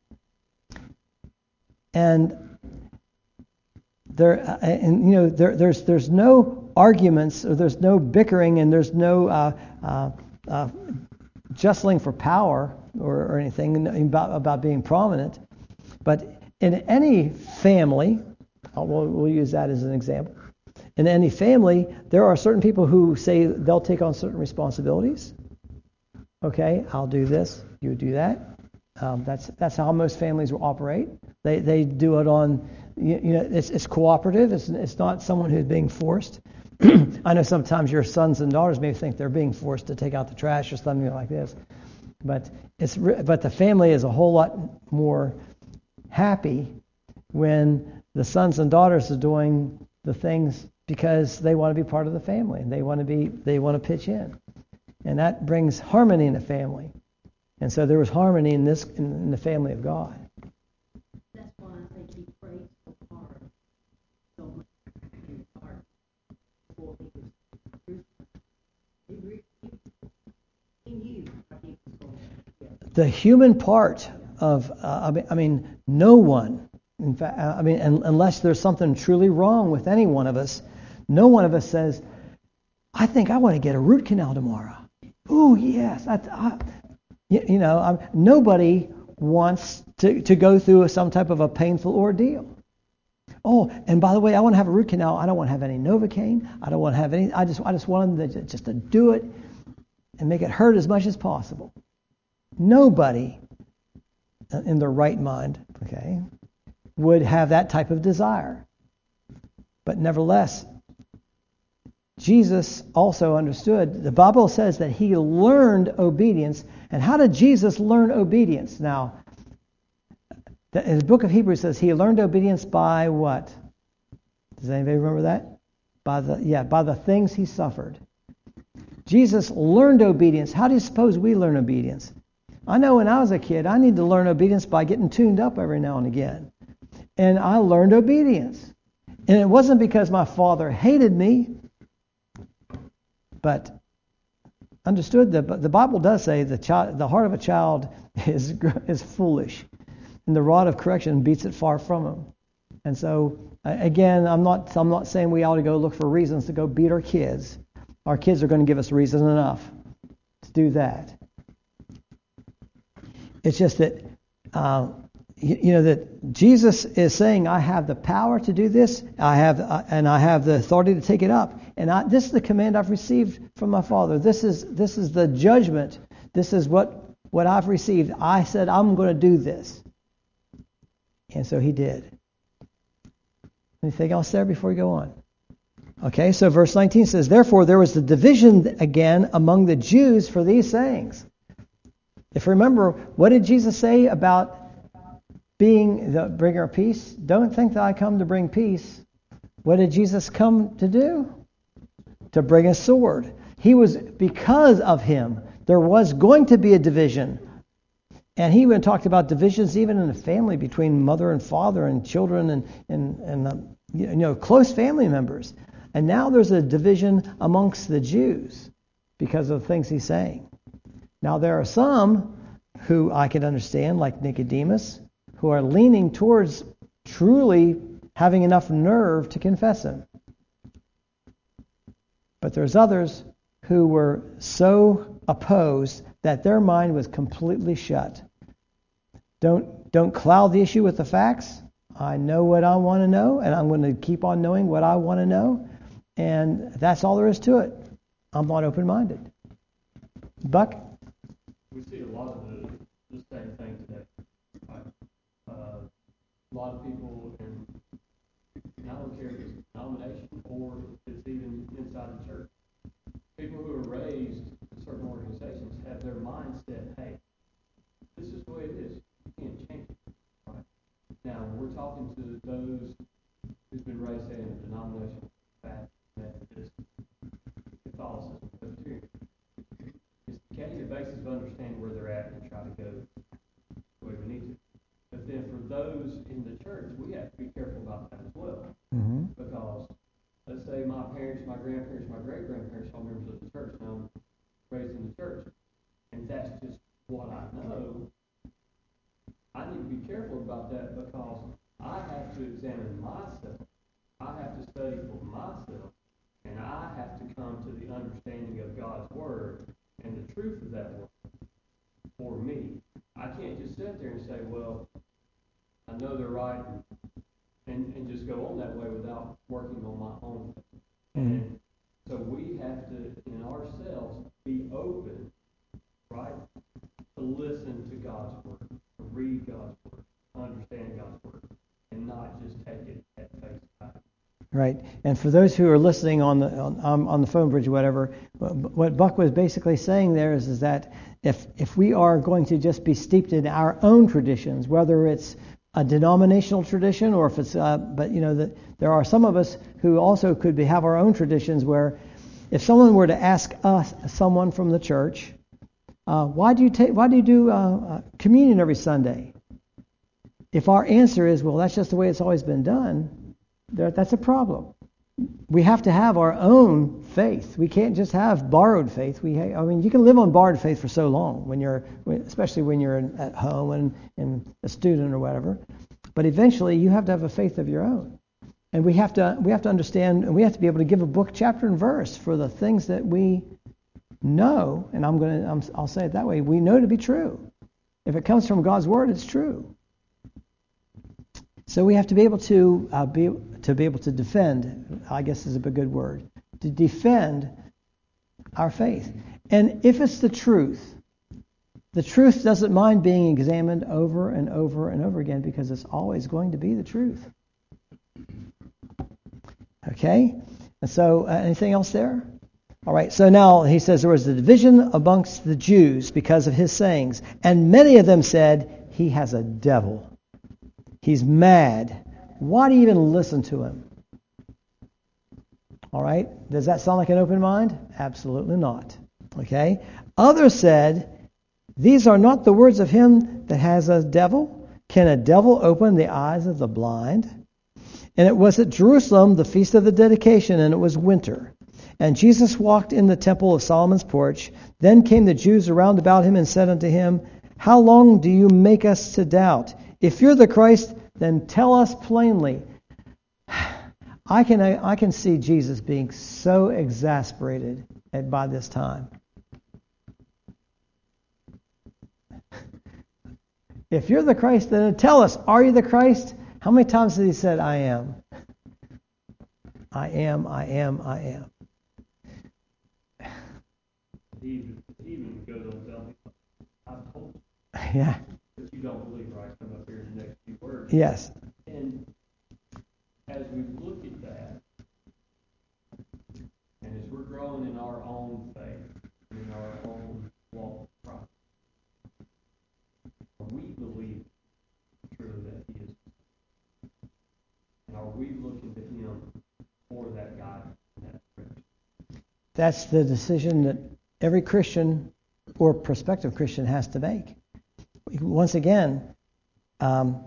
And there, uh, and you know, there, there's there's no arguments, or there's no bickering, and there's no uh, uh, uh, jostling for power or, or anything about about being prominent. But in any family, we'll, we'll use that as an example. In any family, there are certain people who say they'll take on certain responsibilities. Okay, I'll do this, you do that. Um, that's that's how most families will operate. They they do it on, you, you know, it's it's cooperative. It's it's not someone who's being forced. I know sometimes your sons and daughters may think they're being forced to take out the trash or something like this, but it's but the family is a whole lot more happy when the sons and daughters are doing the things because they want to be part of the family and they want to be they want to pitch in, and that brings harmony in the family. And so there was harmony in this in, in the family of God. That's why I think he prayed so hard, so much in his heart before he was crucified. He, re- he, he knew what he was going to do. The human part of, uh, I, mean, I mean, no one, in fact, I mean, un, unless there's something truly wrong with any one of us, No one of us says, I think I want to get a root canal tomorrow. Oh, yes. I, I, you, you know, I'm, nobody wants to, to go through some type of a painful ordeal. Oh, and by the way, I want to have a root canal. I don't want to have any Novocaine. I don't want to have any. I just I just want them to just to do it and make it hurt as much as possible. Nobody in their right mind, okay, would have that type of desire. But nevertheless, Jesus also understood. The Bible says that he learned obedience. And how did Jesus learn obedience? Now, in the book of Hebrews says he learned obedience by what? Does anybody remember that? By the yeah, by the things he suffered. Jesus learned obedience. How do you suppose we learn obedience? I know when I was a kid, I need to learn obedience by getting tuned up every now and again. And I learned obedience. And it wasn't because my father hated me, but understood that the Bible does say the child, the heart of a child is is foolish, and the rod of correction beats it far from him. And so, again, I'm not I'm not saying we ought to go look for reasons to go beat our kids. Our kids are going to give us reason enough to do that. It's just that, uh, you, you know, that Jesus is saying, I have the power to do this, I have, uh, and I have the authority to take it up. And I, this is the command I've received from my Father. This is this is the judgment. This is what, what I've received. I said I'm going to do this. And so he did. Anything else there before we go on? Okay, so verse nineteen says, therefore there was the division again among the Jews for these sayings. If you remember, what did Jesus say about being the bringer of peace? Don't think that I come to bring peace. What did Jesus come to do? To bring a sword. He was, because of him, there was going to be a division. And he even talked about divisions even in the family between mother and father and children and, and, and um, you know, close family members. And now there's a division amongst the Jews because of the things he's saying. Now there are some who I can understand, like Nicodemus, who are leaning towards truly having enough nerve to confess him. But there's others who were so opposed that their mind was completely shut. Don't don't cloud the issue with the facts. I know what I want to know, and I'm going to keep on knowing what I want to know, and that's all there is to it. I'm not open-minded. Buck? We see a lot of the, the same thing today. Right? Uh, a lot of people, and I don't care if it's denomination or if it's even inside the church, people who are raised in certain organizations have their mindset, hey, this is the way it is. You can't change it. Right? Now, we're talking to those who've been raised in a denominational fact, Methodist, Catholicism, Presbyterian. It's getting the basis of understanding where they're at and try to go the way we need to. But then for those in the church, we have to be careful about that as well. Mm-hmm. Because let's say my parents, my grandparents, my great-grandparents are members of the church, and I'm raised in the church, and that's just what I know. I need to be careful about that because I have to examine myself. I have to study for myself, and I have to come to the understanding of God's Word and the truth of that Word for me. I can't just sit there and say, well, I know they're right, and, and just go on that way without working on my own. Mm-hmm. And so we have to, in ourselves, be open, right, to listen to God's Word, to read God's Word, to understand God's Word, and not just take it at face value. Right. And for those who are listening on the on, um, on the phone bridge or whatever, what Buck was basically saying there is, is that if if we are going to just be steeped in our own traditions, whether it's a denominational tradition or if it's, uh, but you know, that there are some of us who also could be, have our own traditions where if someone were to ask us, someone from the church, uh, why do you take, why do you do uh, uh, communion every Sunday? If our answer is, well, that's just the way it's always been done, there, that's a problem. We have to have our own faith. We can't just have borrowed faith. We, ha- I mean, you can live on borrowed faith for so long, when you're, especially when you're in, at home and, and a student or whatever. But eventually, you have to have a faith of your own. And we have to we have to understand, and we have to be able to give a book, chapter, and verse for the things that we know. And I'm going to I'm, I'll say it that way. We know to be true. If it comes from God's word, it's true. So we have to be able to uh, be to be able to defend. I guess is a good word, to defend our faith. And if it's the truth, the truth doesn't mind being examined over and over and over again, because it's always going to be the truth. Okay? And so, uh, anything else there? All right, so now he says there was a division amongst the Jews because of his sayings. And many of them said, he has a devil. He's mad. Why do you even listen to him? All right, does that sound like an open mind? Absolutely not. Okay? Others said, these are not the words of him that has a devil. Can a devil open the eyes of the blind? And it was at Jerusalem, the feast of the dedication, and it was winter. And Jesus walked in the temple of Solomon's porch. Then came the Jews around about him and said unto him, how long do you make us to doubt? If you're the Christ, then tell us plainly. I can I can see Jesus being so exasperated at, by this time. If you're the Christ, then tell us, are you the Christ? How many times has he said, I am? I am, I am, I am. He even, he even goes on to tell me, I've told you. Yeah. But you don't believe, right? Come up here in the next few words. Yes. And as we look at that, and as we're growing in our own faith, in our own walk with Christ, are we believe truly that he is? And are we looking to him for that guidance and that direction? That's the decision that every Christian or prospective Christian has to make. Once again, um,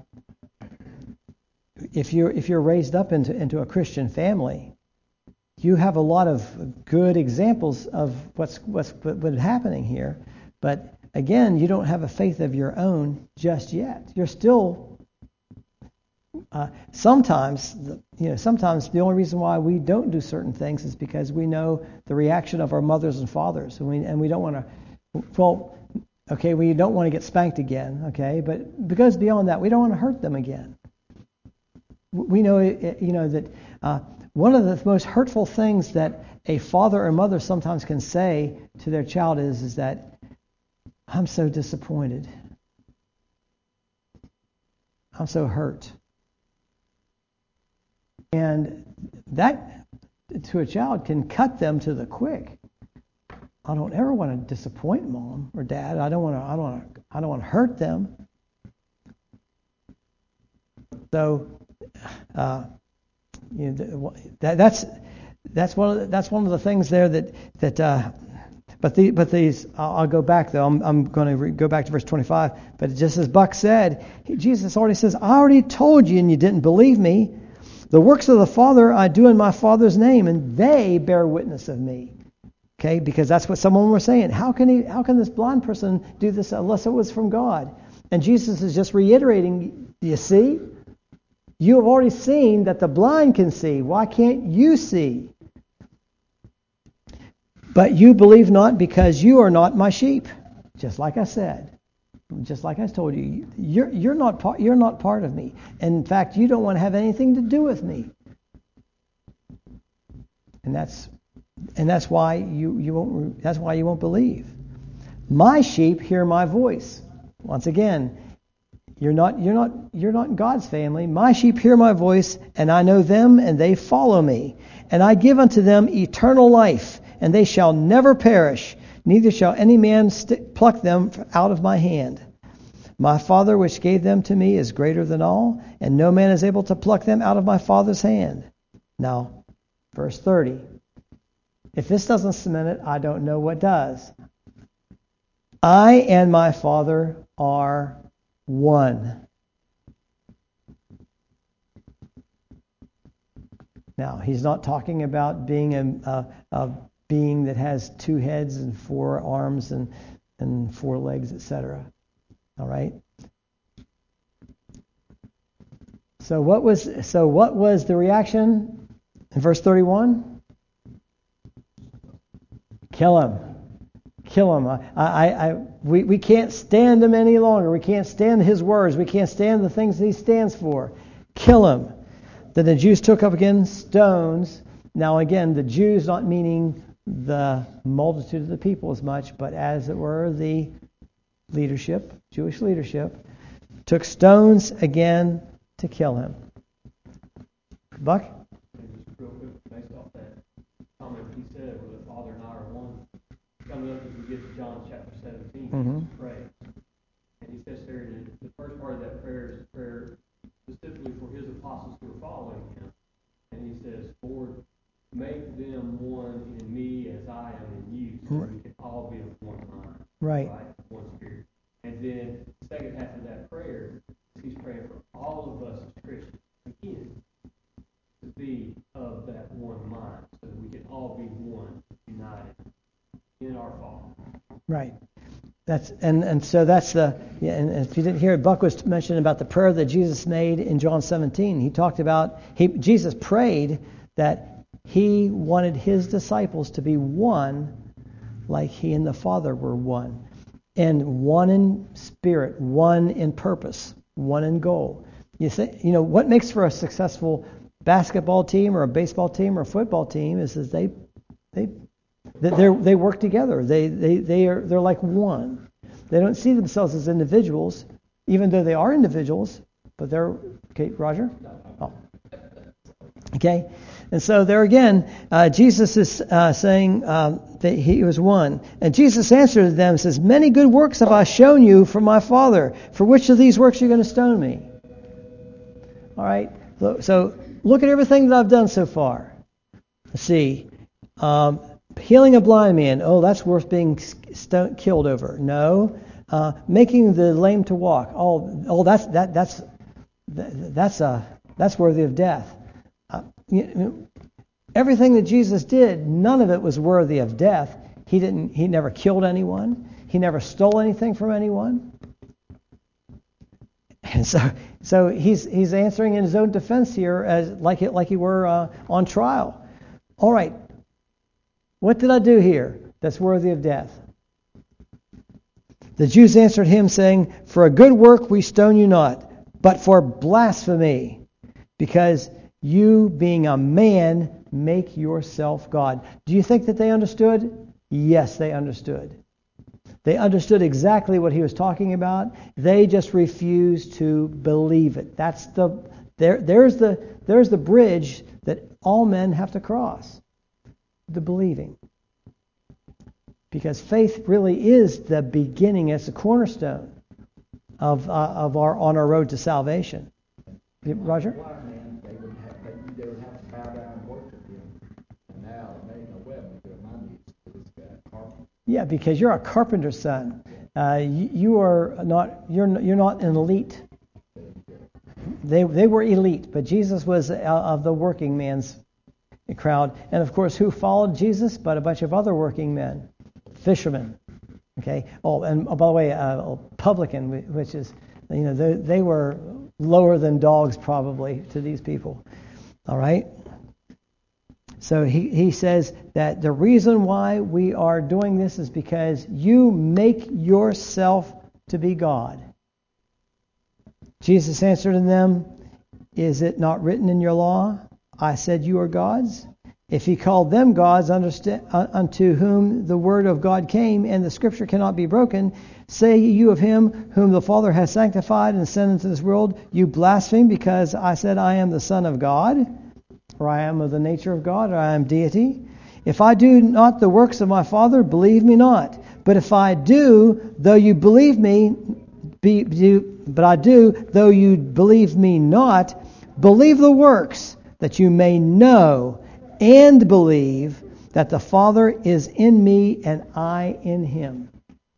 if you're if you're raised up into into a Christian family, you have a lot of good examples of what's what's what's happening here. But again, you don't have a faith of your own just yet. You're still uh, sometimes you know sometimes the only reason why we don't do certain things is because we know the reaction of our mothers and fathers, and we and we don't want to. Well, okay, we don't want to get spanked again. Okay, but because beyond that, we don't want to hurt them again. We know, you know, that uh, one of the most hurtful things that a father or mother sometimes can say to their child is, is that, I'm so disappointed. I'm so hurt. And that, to a child, can cut them to the quick. I don't ever want to disappoint mom or dad. I don't want to. I don't want to. I don't want to hurt them. So. Uh, you know, that, that's that's one of the, that's one of the things there that that. Uh, but the but these I'll, I'll go back though. I'm I'm going to re- go back to verse twenty-five. But just as Buck said, he, Jesus already says, "I already told you, and you didn't believe me. The works of the Father I do in my Father's name, and they bear witness of me." Okay, because that's what someone was saying. How can he? How can this blind person do this unless it was from God? And Jesus is just reiterating. You see. You have already seen that the blind can see. Why can't you see? But you believe not because you are not my sheep. Just like I said. Just like I told you. You're, you're, not, part, you're not part of me. In fact, you don't want to have anything to do with me. And that's and that's why you, you won't that's why you won't believe. My sheep hear my voice. Once again, You're not, you're not, you're not in God's family. My sheep hear my voice, and I know them, and they follow me. And I give unto them eternal life, and they shall never perish, neither shall any man st- pluck them out of my hand. My Father which gave them to me is greater than all, and no man is able to pluck them out of my Father's hand. Now, verse thirty. If this doesn't cement it, I don't know what does. I and my Father are one. Now, he's not talking about being a, a, a being that has two heads and four arms and, and four legs, et cetera. All right? So what was so what was the reaction in verse thirty-one? Kill him. Kill him. I, I, I, we, we can't stand him any longer. We can't stand his words. We can't stand the things that he stands for. Kill him. Then the Jews took up again stones. Now again, the Jews not meaning the multitude of the people as much, but as it were the leadership, Jewish leadership, took stones again to kill him. Buck? Just real quick, based off that comment he said, where the Father and I are one, coming up as we get to John chapter seventeen, Mm-hmm. he prays. And he says there, in the first part of that prayer is a prayer specifically for his apostles who are following him. And he says, Lord, make them one in me as I am in you, so we can all be of one mind. Right. Right? One spirit. And then the second half of that prayer, he's praying for all of us as Christians, again, to be of that one mind, so that we can all be one, united in our Father. Right. That's and, and so that's the yeah. And if you didn't hear it, Buck was mentioning about the prayer that Jesus made in John seventeen. He talked about he Jesus prayed that he wanted his disciples to be one, like he and the Father were one, and one in spirit, one in purpose, one in goal. You think you know what makes for a successful basketball team or a baseball team or a football team is that they they they they work together. They they they are they're like one. They don't see themselves as individuals, even though they are individuals. But they're okay, Roger. Oh. Okay, and so there again, uh, Jesus is uh, saying um, that he was one, and Jesus answered them and says, "Many good works have I shown you from my Father. For which of these works are you going to stone me?" All right. So look at everything that I've done so far. Let's see. Um, healing a blind man. Oh, that's worth being st- killed over. No. Uh, making the lame to walk. Oh, oh, that's that that's that's uh that's worthy of death. Uh, you know, everything that Jesus did, none of it was worthy of death. He didn't. He never killed anyone. He never stole anything from anyone. And so, so he's he's answering in his own defense here, as like it like he were uh, on trial. All right, what did I do here that's worthy of death? The Jews answered him, saying, "For a good work we stone you not, but for blasphemy, because you, being a man, make yourself God." Do you think that they understood? Yes, they understood. They understood exactly what he was talking about. They just refused to believe it. That's the there. There's the there's the bridge that all men have to cross. The believing, because faith really is the beginning. It's the cornerstone of uh, of our on our road to salvation. Roger. Blind man, they would have they, they would have to bow down and worship him. And now it made no weapon to my knees to this guy, carpenter. Yeah, because you're a carpenter's son. Uh, you, you are not. You're you're not an elite. They they were elite, but Jesus was of the working man's crowd, and of course, who followed Jesus? But a bunch of other working men, fishermen. Okay. Oh, and oh, by the way, uh, a publican, which is, you know, they, they were lower than dogs probably to these people. All right. So he, he says that the reason why we are doing this is because you make yourself to be God. Jesus answered to them, "Is it not written in your law, I said you are gods? If he called them gods unto whom the word of God came, and the scripture cannot be broken, say you of him whom the Father has sanctified and sent into this world, you blaspheme, because I said I am the Son of God, or I am of the nature of God, or I am deity. If I do not the works of my Father, believe me not. But if I do, though you believe me, be, do, but I do, though you believe me not, believe the works, that you may know and believe that the Father is in me and I in him."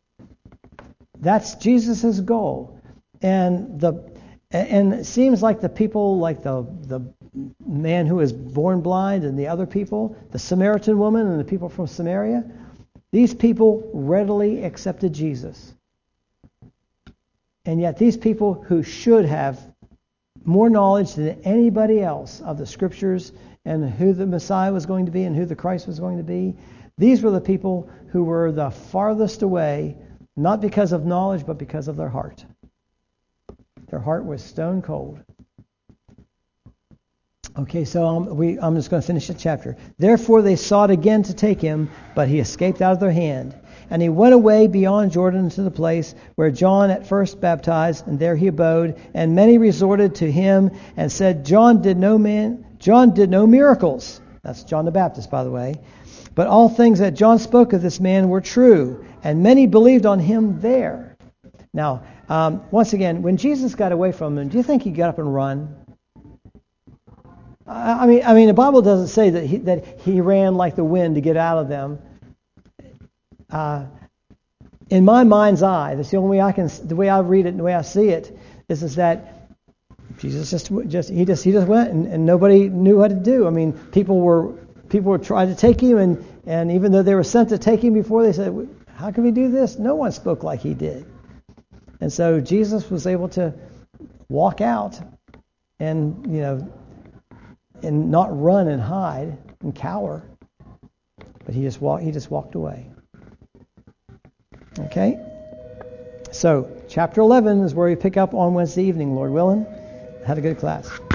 That's Jesus' goal. And the and it seems like the people, like the the man who was born blind and the other people, the Samaritan woman and the people from Samaria, these people readily accepted Jesus. And yet these people who should have more knowledge than anybody else of the Scriptures and who the Messiah was going to be and who the Christ was going to be. These were the people who were the farthest away, not because of knowledge, but because of their heart. Their heart was stone cold. Okay, so um, we, I'm just going to finish the chapter. Therefore they sought again to take him, but he escaped out of their hand. And he went away beyond Jordan to the place where John at first baptized, and there he abode. And many resorted to him and said, John did no man, John did no miracles. That's John the Baptist, by the way. But all things that John spoke of this man were true, and many believed on him there. Now, um, once again, when Jesus got away from them, do you think he got up and run? I mean, I mean, the Bible doesn't say that he, that he ran like the wind to get out of them. Uh, in my mind's eye, that's the only way I can, the way I read it, and the way I see it, is, is that Jesus just, just he just, he just went, and, and nobody knew what to do. I mean, people were, people were trying to take him, and, and even though they were sent to take him before, they said, "How can we do this?" No one spoke like he did, and so Jesus was able to walk out, and you know. And not run and hide and cower, but he just walked. He just walked away. Okay. So chapter eleven is where we pick up on Wednesday evening, Lord willing. Had a good class.